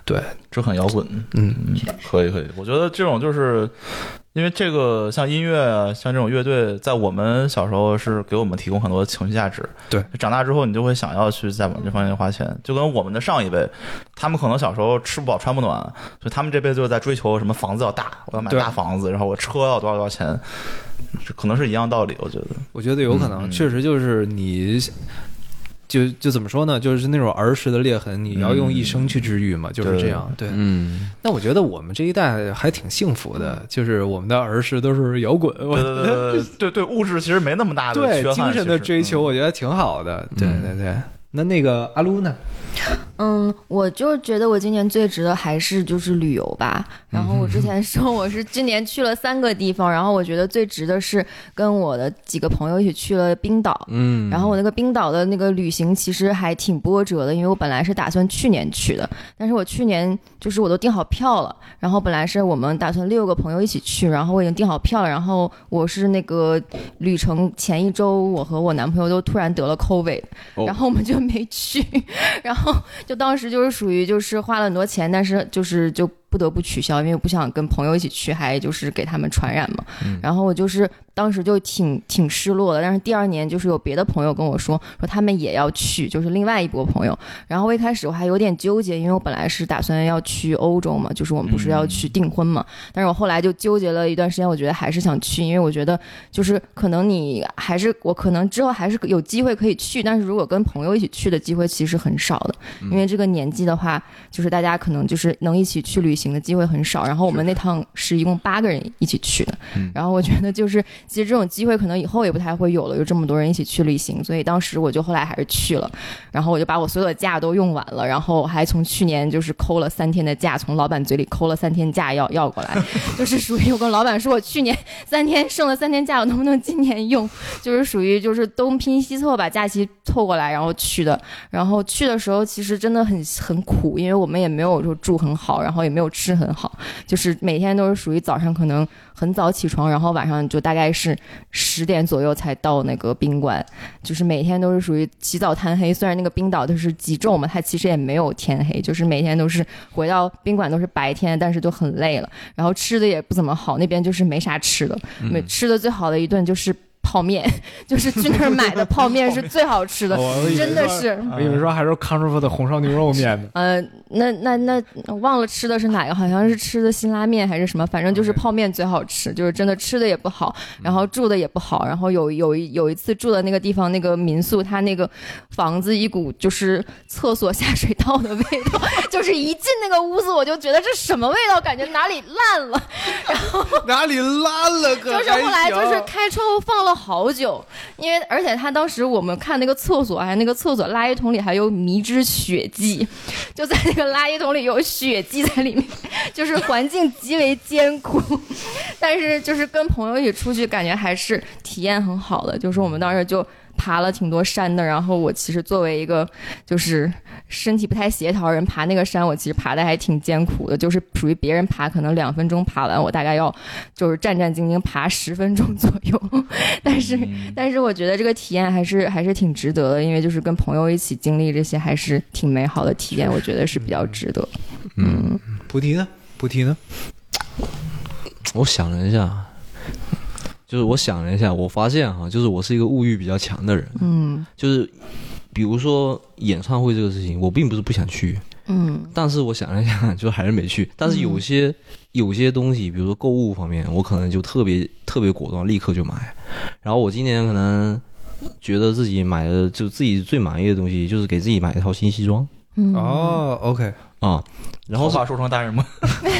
对， 这很摇滚。 嗯嗯，可以可以，我觉得这种就是因为这个像音乐啊，像这种乐队，在我们小时候是给我们提供很多情绪价值。 对， 长大之后你就会想要去再往这方面花钱，就跟我们的上一辈，他们可能小时候吃不饱穿不暖，所以他们这辈子就是在追求什么房子要大，我要买大房子，然后我车要多少多少钱，这可能是一样道理。我觉得， 我觉得有可能，确实就是你。就就怎么说呢？就是那种儿时的裂痕，你要用一生去治愈嘛，嗯、就是这样。对， 嗯。 那我觉得我们这一代还挺幸福的，就是我们的儿时都是摇滚， 对对对对对，物质其实没那么大的缺憾， 对精神的追求，我觉得挺好的。嗯、对对对。那那个阿撸呢？ 嗯，我就觉得我今年最值的还是就是旅游吧。然后我之前说我是今年去了三个地方，然后我觉得最值的是跟我的几个朋友一起去了冰岛。嗯，然后我那个冰岛的那个旅行其实还挺波折的，因为我本来是打算去年去的，但是我去年就是我都订好票了，然后本来是我们打算六个朋友一起去，然后我已经订好票了，然后我是那个旅程前一周，我和我男朋友都突然得了 COVID，、哦、然后我们就没去，然后就当时就是属于就是花了很多钱，但是就是就不得不取消，因为我不想跟朋友一起去，还就是给他们传染嘛。嗯、然后我就是当时就挺挺失落的，但是第二年就是有别的朋友跟我说说他们也要去，就是另外一波朋友。然后我一开始我还有点纠结，因为我本来是打算要去欧洲嘛，就是我们不是要去订婚嘛。嗯、但是我后来就纠结了一段时间，我觉得还是想去，因为我觉得就是可能你还是我可能之后还是有机会可以去，但是如果跟朋友一起去的机会其实很少的，因为这个年纪的话，就是大家可能就是能一起去旅行的机会很少。然后我们那趟是一共八个人一起去的，然后我觉得就是其实这种机会可能以后也不太会有了，有这么多人一起去旅行，所以当时我就后来还是去了，然后我就把我所有的假都用完了，然后还从去年就是抠了三天的假，从老板嘴里抠了三天假要要过来，就是属于我跟老板说我去年三天剩了三天假，我能不能今年用，就是属于就是东拼西凑把假期凑过来然后去的。然后去的时候其实真的很很苦，因为我们也没有说住很好，然后也没有吃很好，就是每天都是属于早上可能很早起床，然后晚上就大概是十点左右才到那个宾馆，就是每天都是属于起早贪黑。虽然那个冰岛就是极昼嘛，它其实也没有天黑，就是每天都是回到宾馆都是白天，但是就很累了。然后吃的也不怎么好，那边就是没啥吃的，嗯、吃的最好的一顿就是泡面，就是去那儿买的泡面是最好吃的，真的是。 我以为说还是康师傅的红烧牛肉面呢。 呃，那那那忘了吃的是哪个，好像是吃的辛拉面还是什么，反正就是泡面最好吃，就是真的吃的也不好，然后住的也不好，然后有有一有一次住的那个地方那个民宿，它那个房子一股就是厕所下水道的味道，就是一进那个屋子我就觉得这什么味道，感觉哪里烂了，然后哪里烂了可就是后来就是开窗户放了好久，因为而且他当时我们看那个厕所，还那个厕所垃圾桶里还有迷之血迹，就在那个垃圾桶里有血迹在里面，就是环境极为艰苦，但是就是跟朋友一起出去感觉还是体验很好的，就是我们当时就爬了挺多山的，然后我其实作为一个就是身体不太协调的人，爬那个山我其实爬的还挺艰苦的，就是属于别人爬可能两分钟爬完，我大概要就是战战兢兢爬十分钟左右，但是、嗯、但是我觉得这个体验还是还是挺值得的，因为就是跟朋友一起经历这些还是挺美好的体验，我觉得是比较值得。 嗯，菩提呢？菩提呢？ 我想了一下。就是我想了一下，我发现哈，就是我是一个物欲比较强的人，嗯，就是比如说演唱会这个事情，我并不是不想去，嗯，但是我想了一下，就还是没去。但是有些、嗯、有些东西，比如说购物方面，我可能就特别特别果断，立刻就买。然后我今年可能觉得自己买的就自己最满意的东西，就是给自己买一套新西装。 嗯、哦 ，OK 啊，然后头发梳成大人模。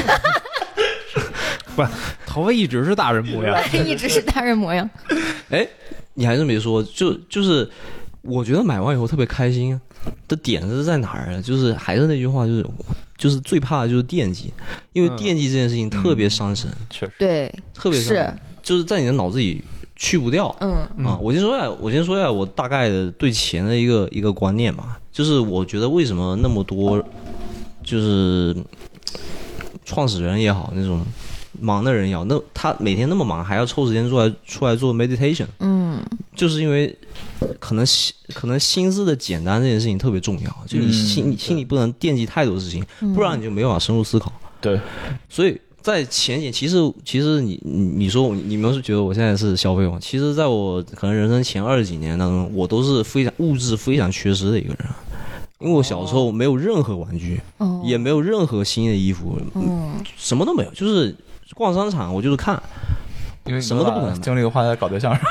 不，头发一直是大人模样， 一直是大人模样。 哎，你还是没说，就就是我觉得买完以后特别开心的点是在哪儿啊？就是还是那句话，就是就是最怕的就是惦记，因为惦记这件事情特别伤神， 确实， 对， 特别伤神，就是在你的脑子里去不掉。嗯啊，我先说一下，我先说一下我大概的对钱的一个一个观念吧，就是我觉得为什么那么多就是创始人也好，那种忙的人要那他每天那么忙，还要抽时间出来出来做 meditation， 嗯， 嗯， 就是因为可能心可能心思的简单这件事情特别重要，就你心、嗯、你心里不能惦记太多事情，不然你就没办法深入思考。 对， 所以在前几，其实其实你你你说你们是觉得我现在是消费王，其实在我可能人生前二十几年当中，我都是非常物质非常缺失的一个人。因为我小时候没有任何玩具，哦、也没有任何新的衣服，哦、什么都没有，就是逛商场我就是看， 因为什么都不可能。 精力花在搞对象上。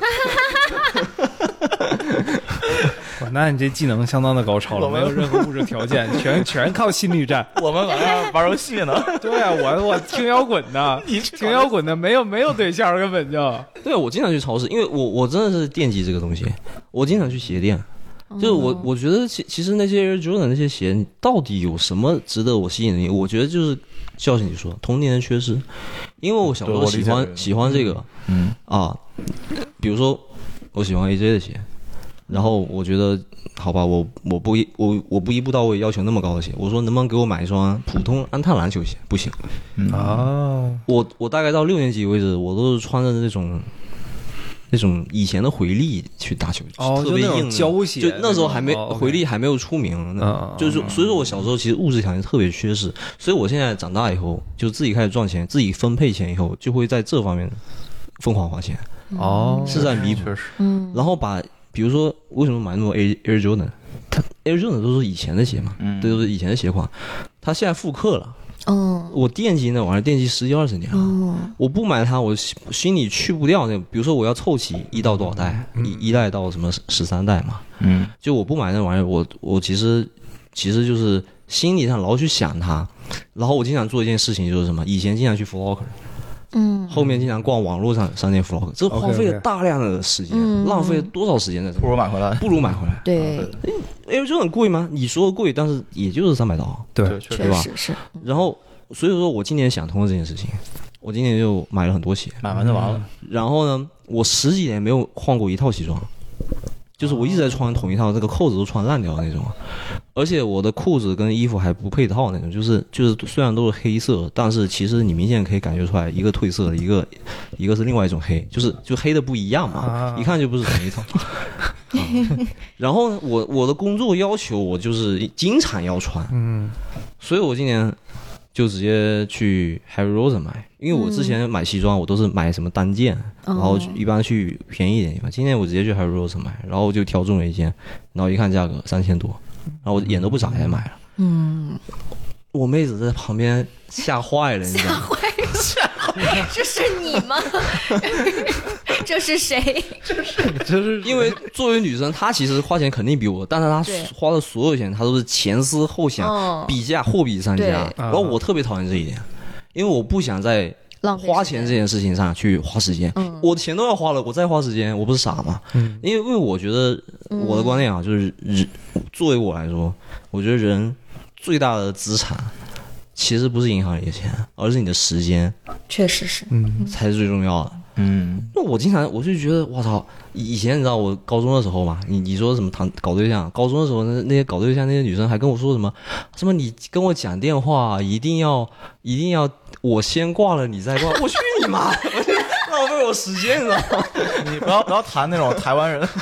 那你这技能相当的高超了，没有任何物质条件，全全靠心理战。 我们晚上玩游戏呢。 对啊，我我听摇滚的，听摇滚的，没有没有对象，根本就。 对，我经常去超市，因为我我真的是惦记这个东西，我经常去鞋店。就是我，我觉得其其实那些 Air Jordan 那些鞋到底有什么值得我吸引的？我觉得就是就像你说，童年的缺失。因为我小时候喜欢喜欢这个，嗯啊，比如说我喜欢 A J 的鞋，然后我觉得好吧，我我不一我我不一步到位要求那么高的鞋，我说能不能给我买一双普通安踏篮球鞋？不行， 嗯、哦， 我我大概到六年级为止，我都是穿着那种。那种以前的回力去打球， 哦、 特别硬的胶鞋， 就那时候还没、 哦、 回力还没有出名， 哦、 就是所以说我小时候其实物质条件特别缺失，所以我现在长大以后就自己开始赚钱，自己分配钱以后，就会在这方面疯狂花钱， 哦， 是在弥补，嗯，然后把比如说为什么买那么多 Air Air Jordan， 它 Air Jordan 都是以前的鞋嘛，嗯，这都是以前的鞋款，它现在复刻了。 哦， 我惦记那玩意儿，惦记十几二十年了。哦，我不买它，我心里去不掉那个。比如说，我要凑齐一到多少代，嗯、一一代到什么十三代嘛。嗯，就我不买那玩意儿，我我其实其实就是心理上老去想它。然后我经常做一件事情，就是什么？以前经常去 Flocker， 嗯，后面经常逛网络上商店 Flocker， 这花费了大量的时间， okay, okay. 浪费了多少时间在这？ 不如买回来， 不如买回来。 对。 Air Jordan 贵吗？你说贵，但是也就是三百刀， 对， 对吧？ 是是。 然后，所以说我今年想通了这件事情，我今年就买了很多鞋， 买完就完了。 嗯、然后呢，我十几年没有换过一套西装，就是我一直在穿同一套，这个扣子都穿烂掉的那种，而且我的裤子跟衣服还不配套那种，就是就是虽然都是黑色，但是其实你明显可以感觉出来，一个褪色的，一个一个是另外一种黑，就是就黑的不一样嘛，一看就不是同一套。啊、然后呢，我我的工作要求我就是经常要穿，嗯，所以我今年就直接去 Harry Rosen 买，因为我之前买西装我都是买什么单件，嗯、然后一般去便宜一点地方。今天我直接去 Harry Rosen 买，然后就挑中了一件，然后一看价格三千多，然后我眼都不眨也买了。嗯，我妹子在旁边吓坏了，你知道吗？ 吓坏了，吓坏了，这是你吗？这是谁？ 这是这是因为作为女生，她其实花钱肯定比我，但是她花的所有钱，她都是前思后想，哦、比价货比三家。然后我特别讨厌这一点，因为我不想在花钱这件事情上去花时间。嗯、我的钱都要花了，我再花时间，我不是傻吗？嗯、因为因为我觉得我的观念啊，就是人作为我来说，我觉得人最大的资产。其实不是银行里的钱，而是你的时间， 确实是， 嗯，才是最重要的。嗯，那我经常我就觉得，我操，以前你知道我高中的时候嘛，你你说什么谈搞对象，高中的时候那那些搞对象那些女生还跟我说什么什么你跟我讲电话一定要一定要我先挂了你再挂，我去你妈！浪费我时间，你知道吗？ 你不要不要谈那种台湾人。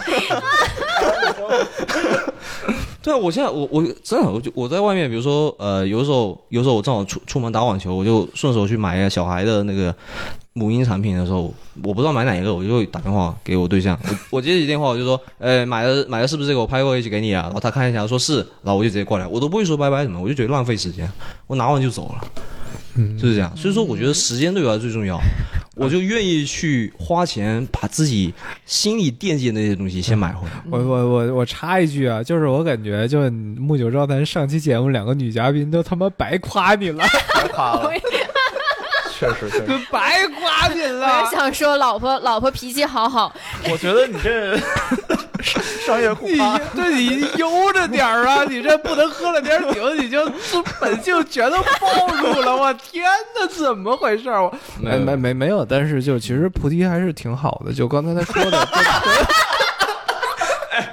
对啊，我现在我我真的我就我在外面，比如说呃，有的时候有时候我正好出出门打网球，我就顺手去买一个小孩的那个母婴产品的时候，我不知道买哪一个，我就会打电话给我对象，我我接起电话我就说，呃，买的买的是不是这个？我拍过一起给你啊，然后他看一下说是，然后我就直接过来，我都不会说拜拜什么，我就觉得浪费时间，我拿完就走了。就是这样，所以说我觉得时间对我来说最重要，我就愿意去花钱把自己心里惦记的那些东西先买回来。 我我我我插一句啊，就是我感觉就木九招谈上期节目两个女嘉宾都他妈白夸你了， 白夸了。确实，确实白夸你了。 我想说，老婆，老婆脾气好好。 我觉得你这商业互夸， 对你悠着点儿啊！你这不能喝了点酒，你就本性全都暴露了。我天哪，怎么回事？我没没没没有，但是就其实菩提还是挺好的。就刚才他说的。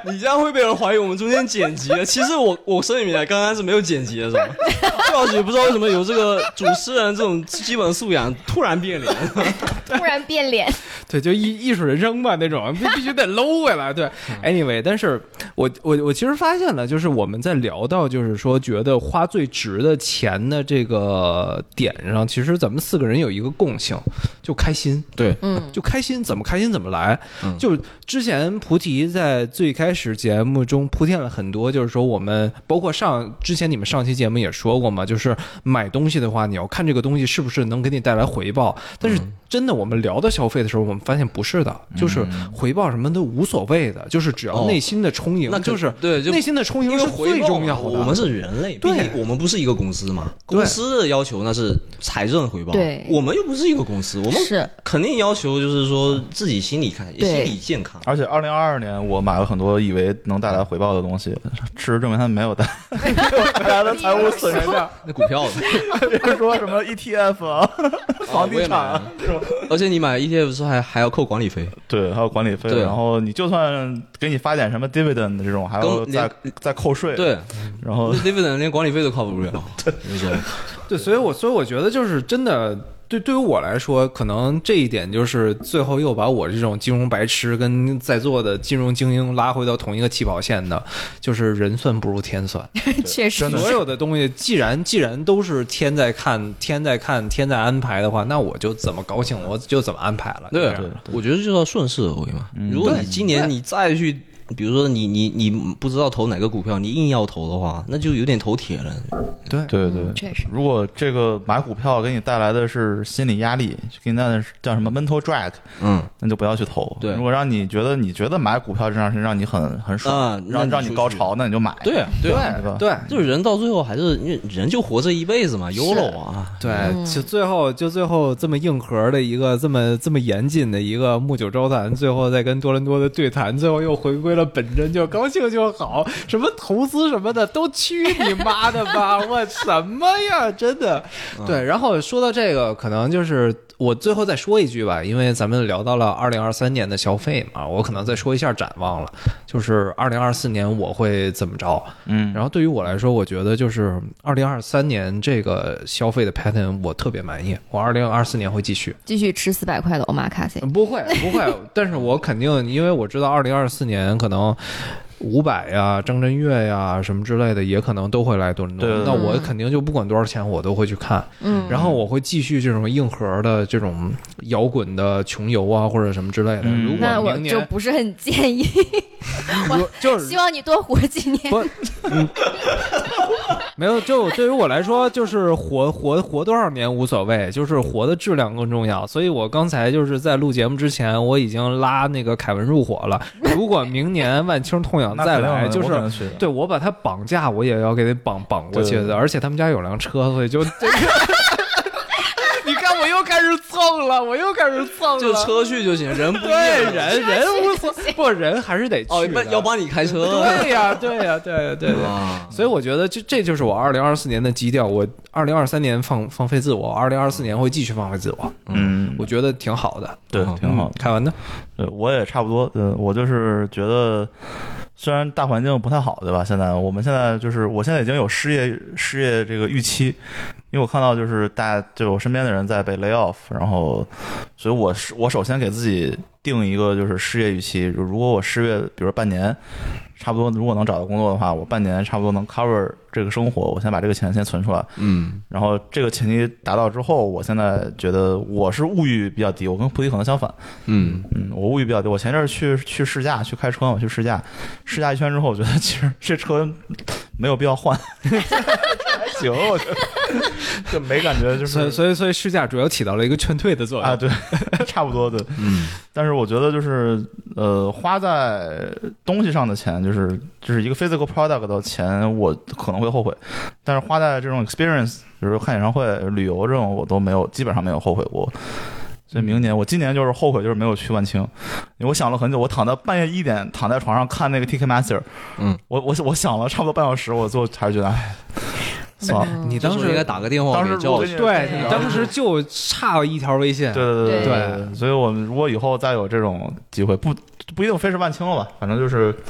你这样会被人怀疑我们中间剪辑的。其实我我声明来，刚刚是没有剪辑的，是吧？或许不知道为什么有这个主持人这种基本素养突然变脸， 突然变脸。 对，就艺艺术人生嘛那种，必必须得搂回来。对 ，anyway， 但是我我我其实发现了，就是我们在聊到就是说觉得花最值的钱的这个点上，其实咱们四个人有一个共性，就开心。 对， 嗯， 就开心，怎么开心怎么来。 嗯、 就之前菩提在最开始节目中铺垫了很多，就是说我们包括上之前你们上期节目也说过嘛，就是买东西的话，你要看这个东西是不是能给你带来回报。但是真的我们聊到消费的时候，我们发现不是的，就是回报什么的无所谓的，就是只要内心的充盈， 哦、那就是对，就内心的充盈是最重要的。 我们是人类，毕竟我们不是一个公司嘛，公司的要求那是财政回报， 对， 我们又不是一个公司，我们是肯定要求就是说自己心理看，心理健康。 而且二零二二年我买了很多以为能带来回报的东西，事实证明它没有带带来的财务损失。 那股票， 比如说什么 E T F 啊、房地产啊这种。 而且你买 E T F 时候还还要扣管理费， 对，还有管理费。然后你就算给你发点什么 dividend 这种，还要再再扣税。 对， 然后 dividend 连管理费都扣不了。对，没错。 对，所以我所以我觉得就是真的。对，对于我来说，可能这一点就是最后又把我这种金融白痴跟在座的金融精英拉回到同一个起跑线的，就是人算不如天算。 确实， 所有的东西既然既然都是天在看，天在看，天在安排的话，那我就怎么高兴我就怎么安排了。 对，对，我觉得就要顺势而为嘛。嗯、如果你今年你再去。比如说你你你不知道投哪个股票，你硬要投的话，那就有点投铁了。 对对对， 确实。 如果这个买股票给你带来的是心理压力，给你带来的叫什么 mental drag， 嗯，那就不要去投。 对， 如果让你觉得你觉得买股票这样是让你很很爽， 啊、 让让你高潮，那你就买。 对啊， 对啊， 对吧？ 对， 就是人到最后还是因为人就活这一辈子嘛 ，YOLO 啊。 对，就最后就最后这么硬核的一个这么这么严谨的一个木九招谈，最后再跟多伦多的对谈，最后又回归了本真就。高兴就好，什么投资什么的都去你妈的吧！我什么呀，真的。对，然后说到这个，可能就是我最后再说一句吧，因为咱们聊到了二零二三年的消费嘛，我可能再说一下展望了，就是二零二四年我会怎么着？嗯，然后对于我来说，我觉得就是二零二三年这个消费的 pattern 我特别满意，我二零二四年会继续继续吃四百块的欧玛卡西。 不会不会，但是我肯定，因为我知道二零二四年可能。伍佰呀、张震岳呀什么之类的，也可能都会来多伦多。那我肯定就不管多少钱，我都会去看。嗯，然后我会继续这种硬核的这种摇滚的穷游啊，或者什么之类的。嗯、如果那我就不是很建议。我就是希望你多活几年。 不，嗯，没有，就对于我来说，就是活活活多少年无所谓，就是活的质量更重要。所以我刚才就是在录节目之前，我已经拉那个凯文入伙了。如果明年万青痛痒再来，就是对我把他绑架，我也要给他绑绑过去的。而且他们家有辆车，所以就这个。你看，我又开始蹭了，我又开始蹭了。 就车去就行，人不对，人人无所不，人还是得去。 哦，要帮你开车。 对呀，对呀，对呀，对呀。所以我觉得这这就是我二零二四年的基调。我二零二三年放放飞自我，二零二四年会继续放飞自我。嗯，我觉得挺好的。 对，挺好。 凯文呢？ 对，我也差不多。对，我就是觉得。虽然大环境不太好，对吧？现在我们现在就是，我现在已经有失业失业这个预期，因为我看到就是大家就我身边的人在被 lay off， 然后，所以我是我首先给自己定一个就是失业预期，如果我失业，比如半年，差不多如果能找到工作的话，我半年差不多能 cover 这个生活，我先把这个钱先存出来，嗯，然后这个前提达到之后，我现在觉得我是物欲比较低，我跟菩提可能相反，嗯嗯，我物欲比较低，我前阵去去试驾去开车嘛，去试驾，试驾一圈之后，我觉得其实这车没有必要换，还行，我觉得就没感觉，就是所以所以所以试驾主要起到了一个劝退的作用啊，对，差不多的，嗯，但是我觉得就是呃花在东西上的钱，就是就是一个 physical product 的钱，我可能会后悔，但是花在这种 experience， 比如说看演唱会、旅游这种，我都没有，基本上没有后悔过。所以明年我今年就是后悔，就是没有去万青，因为我想了很久，我躺在半夜一点躺在床上看那个 Ticketmaster， 嗯，我我我想了差不多半小时，我最后还是觉得，哎。算了， 你当时应该打个电话给教授，对你当时就差一条微信， 对对对对，所以我们如果以后再有这种机会，不不一定非是万青了吧，反正就是这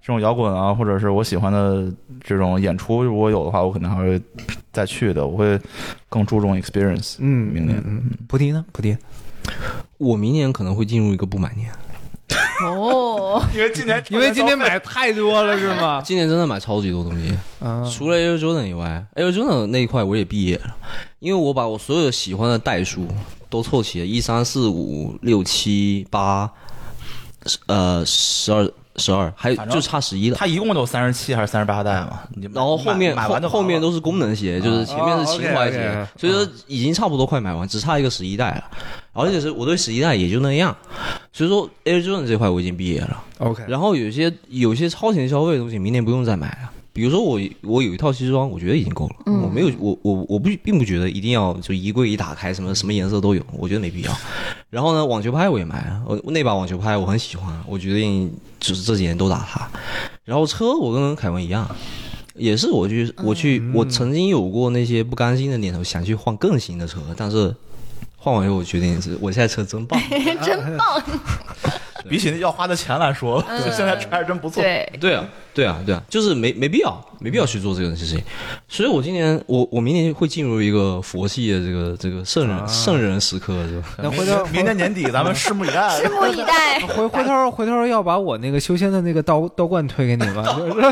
种摇滚啊，或者是我喜欢的这种演出，如果有的话，我可能还会再去的。我会更注重 experience。 嗯， 明年， 嗯，菩提呢？菩提， 我明年可能会进入一个不买年。 哦， 因为今年因为今年买太多了是吗？ 今年真的买超级多东西， 啊， 除了 Air Jordan 以外 ，Air Jordan 那一块我也毕业了，因为我把我所有喜欢的代数都凑齐了，一三四五六七八，呃，十二。十二，还就差十一了。 它一共就三十七还是三十八代嘛？ 然后后面买完就后面都是功能鞋，就是前面是情怀鞋， 哦 okay, okay, 所以说已经差不多快买完，只差一个十一代了。而且是我对十一代也就那样，所以说 Air Jordan 这块我已经毕业了。 OK， 然后有些有些超前消费的东西，明年不用再买了。比如说我我有一套西装，我觉得已经够了， 嗯、 我没有我我我不并不觉得一定要就衣柜一打开什么什么颜色都有，我觉得没必要。然后呢，网球拍我也买了，我那把网球拍我很喜欢，我决定就是这几年都打它。然后车我跟凯文一样，也是我去我去、嗯、我曾经有过那些不甘心的念头，想去换更新的车，但是换完以后我决定是我现在车真棒， 真棒。 比起要花的钱来说，嗯、现在车还真不错。 对对啊，对啊，对啊，就是没没必要，没必要去做这个事情。所以我今年，我我明年会进入一个佛系的这个这个圣人、啊、圣人时刻，是吧？ 那回头明年年底咱们拭目以待。 拭目以待。 回回头回头要把我那个修仙的那个道道观推给你吗？就是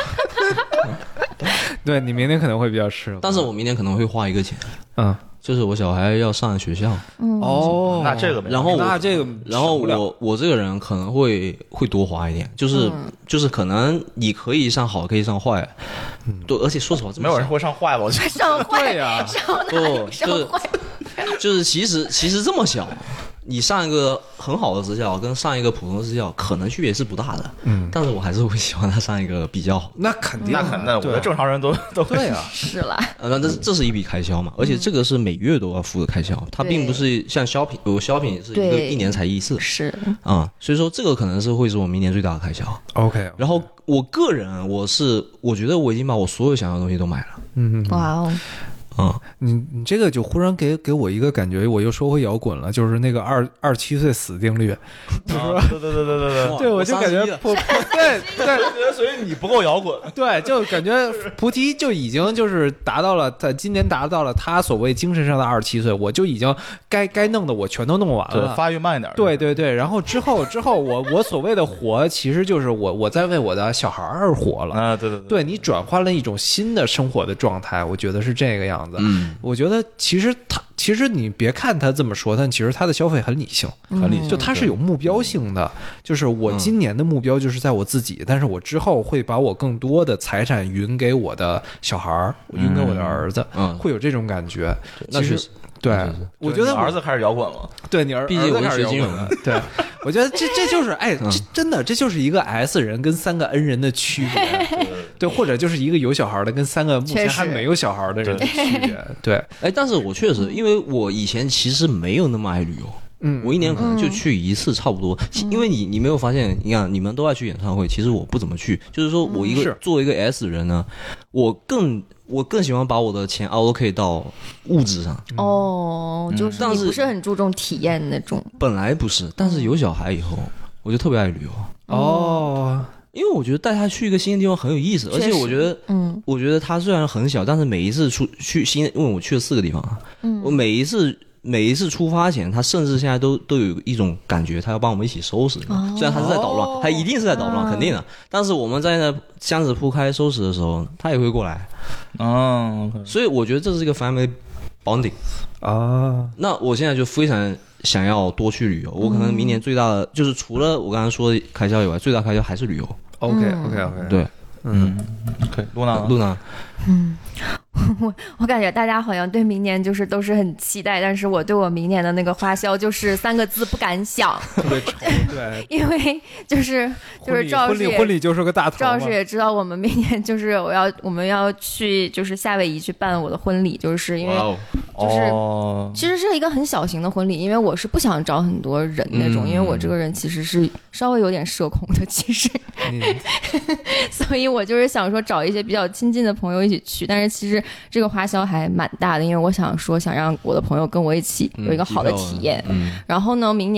对你明年可能会比较适合， 但是我明年可能会花一个钱， 嗯。 就是我小孩要上学校， 嗯、 哦， 那这个没， 然后那这个， 然后我我这个人可能会会多花一点，就是、嗯、就是可能你可以上好，可以上坏，嗯，对，而且说实话， 没有人会上坏吧？我觉得上坏呀， 不就是就是其实其实这么小。你上一个很好的支教跟上一个普通的支教可能区别是不大的，嗯，但是我还是会喜欢他上一个比较好。 那肯定， 那肯定，我觉得正常人都都会对啊， 是啦。 呃，这这是一笔开销嘛，而且这个是每月都要付的开销，它并不是像shopping，我 shopping 是一个一年才一次， 是啊、嗯，所以说这个可能是会是我明年最大的开销。 OK， 然后我个人我是我觉得我已经把我所有想要的东西都买了， 嗯， 哇哦。 嗯， 你你这个就忽然给给我一个感觉，我又说回摇滚了，就是那个二二七岁死定律，就是说、 啊、对对对对对对， 对我就感觉菩对对， 所以你不够摇滚， 对，就感觉菩提就已经就是达到了，他今年达到了他所谓精神上的二十七岁，我就已经该该弄的我全都弄完了， 对，发育慢一点， 对对对，然后之后之后我我所谓的活，其实就是我我在为我的小孩而活了啊，对对对，对你转换了一种新的生活的状态，我觉得是这个样子， 嗯， 我觉得其实他其实你别看他这么说，但其实他的消费很理性， 很理性， 就他是有目标性的，就是我今年的目标就是在我自己，但是我之后会把我更多的财产匀给我的小孩，匀给我的儿子， 嗯， 会有这种感觉。 那确实。 对，我觉得儿子开始摇滚了。 对，你儿毕竟我开始学金融的。 对，我觉得这这就是哎，这真的这就是一个 S 人跟三个 N 人的区别，对，或者就是一个有小孩的跟三个目前还没有小孩的人的区别。对， 哎，但是我确实，因为我以前其实没有那么爱旅游。嗯，我一年可能就去一次差不多，嗯、因为你你没有发现，你看你们都爱去演唱会，其实我不怎么去。就是说我一个、嗯、作为一个 S 人呢，我更我更喜欢把我的钱 allocate 到物质上。 哦，就是你不是很注重体验那种。 本来不是，但是有小孩以后，我就特别爱旅游。 哦。 因为我觉得带他去一个新的地方很有意思，而且我觉得，嗯，我觉得他虽然很小，但是每一次出去新，因为我去了四个地方啊，嗯，我每一次。每一次出发前，他甚至现在都都有一种感觉，他要帮我们一起收拾。哦、虽然他是在捣乱，他一定是在捣乱，哦、肯定的。但是我们在那箱子铺开收拾的时候，他也会过来。 哦， 所以我觉得这是一个 family bonding 啊。 那我现在就非常想要多去旅游。我可能明年最大的、嗯、就是除了我刚才说的开销以外，最大开销还是旅游。 OK OK OK， 对， 嗯，可以。露娜， 露娜， 嗯。我我感觉大家好像对明年就是都是很期待，但是我对我明年的那个花销就是三个字不敢想， 特别丑，对， 因为就是就是赵老师婚礼婚礼就是个大头， 赵老师也知道我们明年就是我要我们要去就是夏威夷去办我的婚礼，就是因为就是其实是一个很小型的婚礼，因为我是不想找很多人那种，因为我这个人其实是稍微有点社恐的，其实，所以我就是想说找一些比较亲近的朋友一起去，但是其实。这个花销还蛮大的，因为我想说想让我的朋友跟我一起有一个好的体验。嗯嗯、然后呢，明年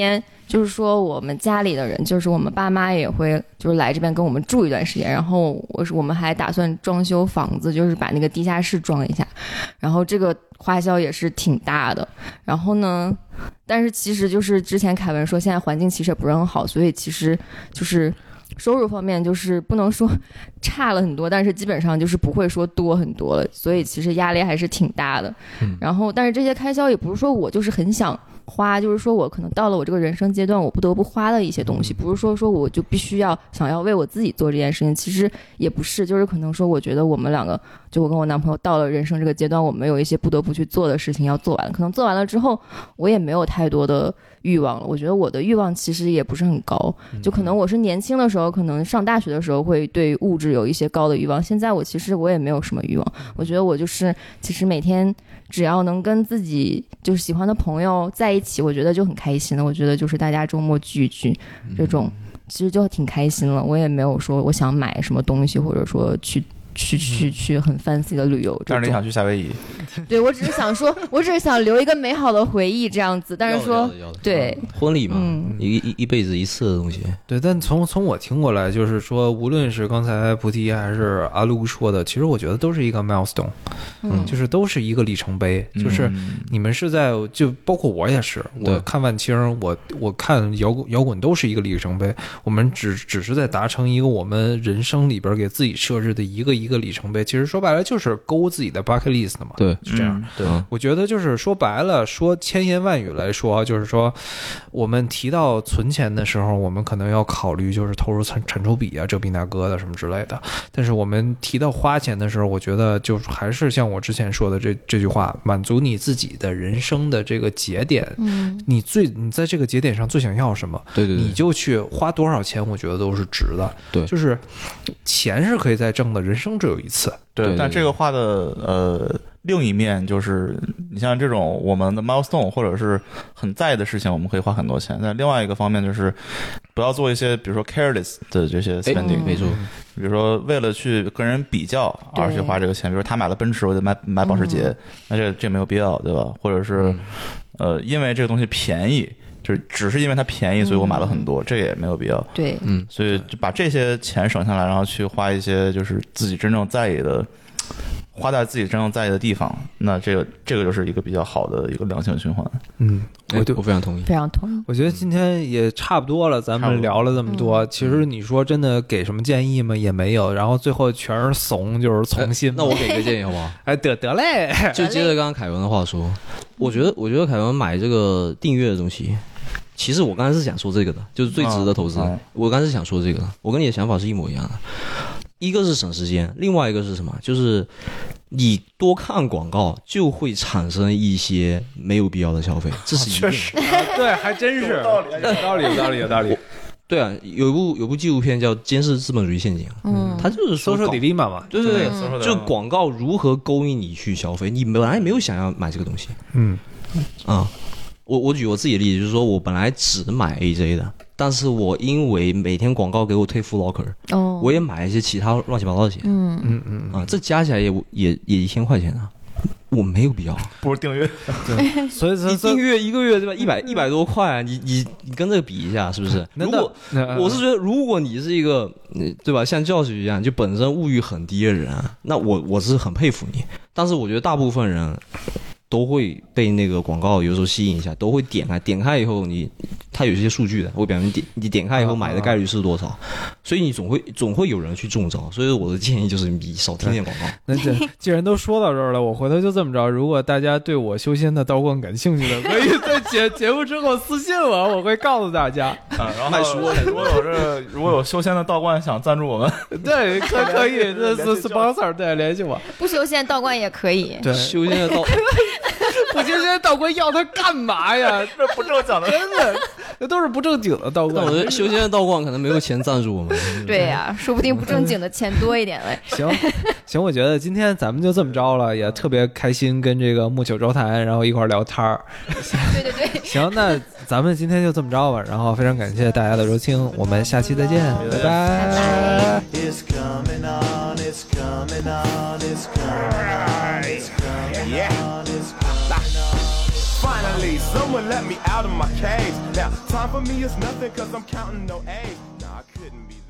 就是说我们家里的人，就是我们爸妈也会就是来这边跟我们住一段时间，然后我是我们还打算装修房子，就是把那个地下室装一下，然后这个花销也是挺大的。然后呢，但是其实就是之前凯文说现在环境其实也不是很好，所以其实就是收入方面就是不能说差了很多，但是基本上就是不会说多很多了，所以其实压力还是挺大的。 嗯、 然后但是这些开销也不是说我就是很想花，就是说我可能到了我这个人生阶段我不得不花的一些东西，不是说说我就必须要想要为我自己做这件事情，其实也不是，就是可能说我觉得我们两个就我跟我男朋友到了人生这个阶段，我们有一些不得不去做的事情要做完，可能做完了之后我也没有太多的欲望了。我觉得我的欲望其实也不是很高，就可能我是年轻的时候可能上大学的时候会对物质有一些高的欲望，现在我其实我也没有什么欲望。我觉得我就是其实每天只要能跟自己就是喜欢的朋友在一起，我觉得就很开心了。我觉得就是大家周末聚一聚这种其实就挺开心了。我也没有说我想买什么东西，或者说去去去去很 fancy 的旅游， 但是你想去夏威夷？ 对，我只是想说，我只是想留一个美好的回忆这样子。但是说，对婚礼嘛， 嗯、 一一一辈子一次的东西。 对，但从从我听过来，就是说，无论是刚才菩提还是阿路说的，其实我觉得都是一个 milestone， 嗯，就是都是一个里程碑。嗯、就是你们是在，就包括我也是，我看万青，我我看摇滚摇滚都是一个里程碑。我们只只是在达成一个我们人生里边给自己设置的一个一个里程碑。其实说白了就是勾自己的 bucket list 嘛。 对， 是这样。 嗯、对， 我觉得就是说白了，说千言万语来说，就是说我们提到存钱的时候，我们可能要考虑就是投入产产出比啊，这比那个的什么之类的。但是我们提到花钱的时候，我觉得就还是像我之前说的这这句话，满足你自己的人生的这个节点。嗯，你最你在这个节点上最想要什么？ 对对对， 你就去花多少钱，我觉得都是值的。 对， 就是钱是可以再挣的，人生只有一次。 对， 对对对， 但这个话的呃另一面就是，你像这种我们的 milestone 或者是很在意的事情，我们可以花很多钱。但另外一个方面就是，不要做一些比如说 careless 的这些 spending，、 嗯、没错。 比如说为了去跟人比较而去花这个钱，比如他买了奔驰，我就买买保时捷，嗯、那这这没有必要，对吧？或者是、嗯、呃，因为这个东西便宜。就是只是因为它便宜，所以我买了很多，嗯、这也没有必要。 对， 嗯，所以就把这些钱省下来，然后去花一些就是自己真正在意的，花在自己真正在意的地方，那这个这个就是一个比较好的一个良性循环。 嗯，我对我非常同意， 非常同意。 我觉得今天也差不多了，咱们聊了这么多，其实你说真的给什么建议吗？也没有，然后最后全是怂，就是从心、哎。 那我给个建议好不好？ 哎，得得嘞， 就接着刚刚凯文的话说，我觉得我觉得凯文买这个订阅的东西。其实我刚才是想说这个的，就是最值得投资。嗯嗯、我刚才是想说这个的，我跟你的想法是一模一样的。一个是省时间，另外一个是什么？就是你多看广告就会产生一些没有必要的消费，这是一定的。 确实、啊，对，还真是有道理，有道理，有道理，有道理。 对啊，有一部有部纪录片叫《监视资本主义陷阱》，嗯，它就是说 social dilemma 嘛， 对对对，嗯、就广告如何勾引你去消费，你本来没有想要买这个东西，嗯，啊。我我举我自己的例子，就是说我本来只买 A J 的，但是我因为每天广告给我推 Foot Locker，哦，我也买一些其他乱七八糟的鞋，嗯嗯嗯，啊，这加起来也也也一千块钱啊，我没有必要， 不如订阅， 对，所以你订阅一个月对吧？一百一百多块啊，你你你跟这个比一下是不是？如果我是觉得，如果你是一个对吧，像教授一样，就本身物欲很低的人，那我我是很佩服你，但是我觉得大部分人。都会被那个广告有时候吸引一下，都会点开，点开以后你，它有些数据的，会表明点你点开以后买的概率是多少，所以你总会总会有人去中招，所以我的建议就是你少听点广告。 那这既然都说到这儿了，我回头就这么着，如果大家对我修仙的道观感兴趣的，可以在节节目之后私信我，我会告诉大家。 啊，然后卖书，如果有这如果有修仙的道观想赞助我们， 对，可可以，这是 sponsor， 对，联系我。 不修仙道观也可以， 对， 修仙的道。 不修仙道观要他干嘛呀？ 这不正经的， 真的，这都是不正经的道观。 但我觉得修仙的道观可能没有钱赞助我们。 对呀、啊，说不定不正经的钱多一点嘞。 行行，我觉得今天咱们就这么着了，也特别开心跟这个木九周谈，然后一块聊天儿。 对对对。 行，那咱们今天就这么着吧，然后非常感谢大家的收听，我们下期再见，拜拜。拜拜。 Finally Finally, someone let me out of my cage. Now, time for me is nothing cause I'm counting no A's. Nah, I couldn't be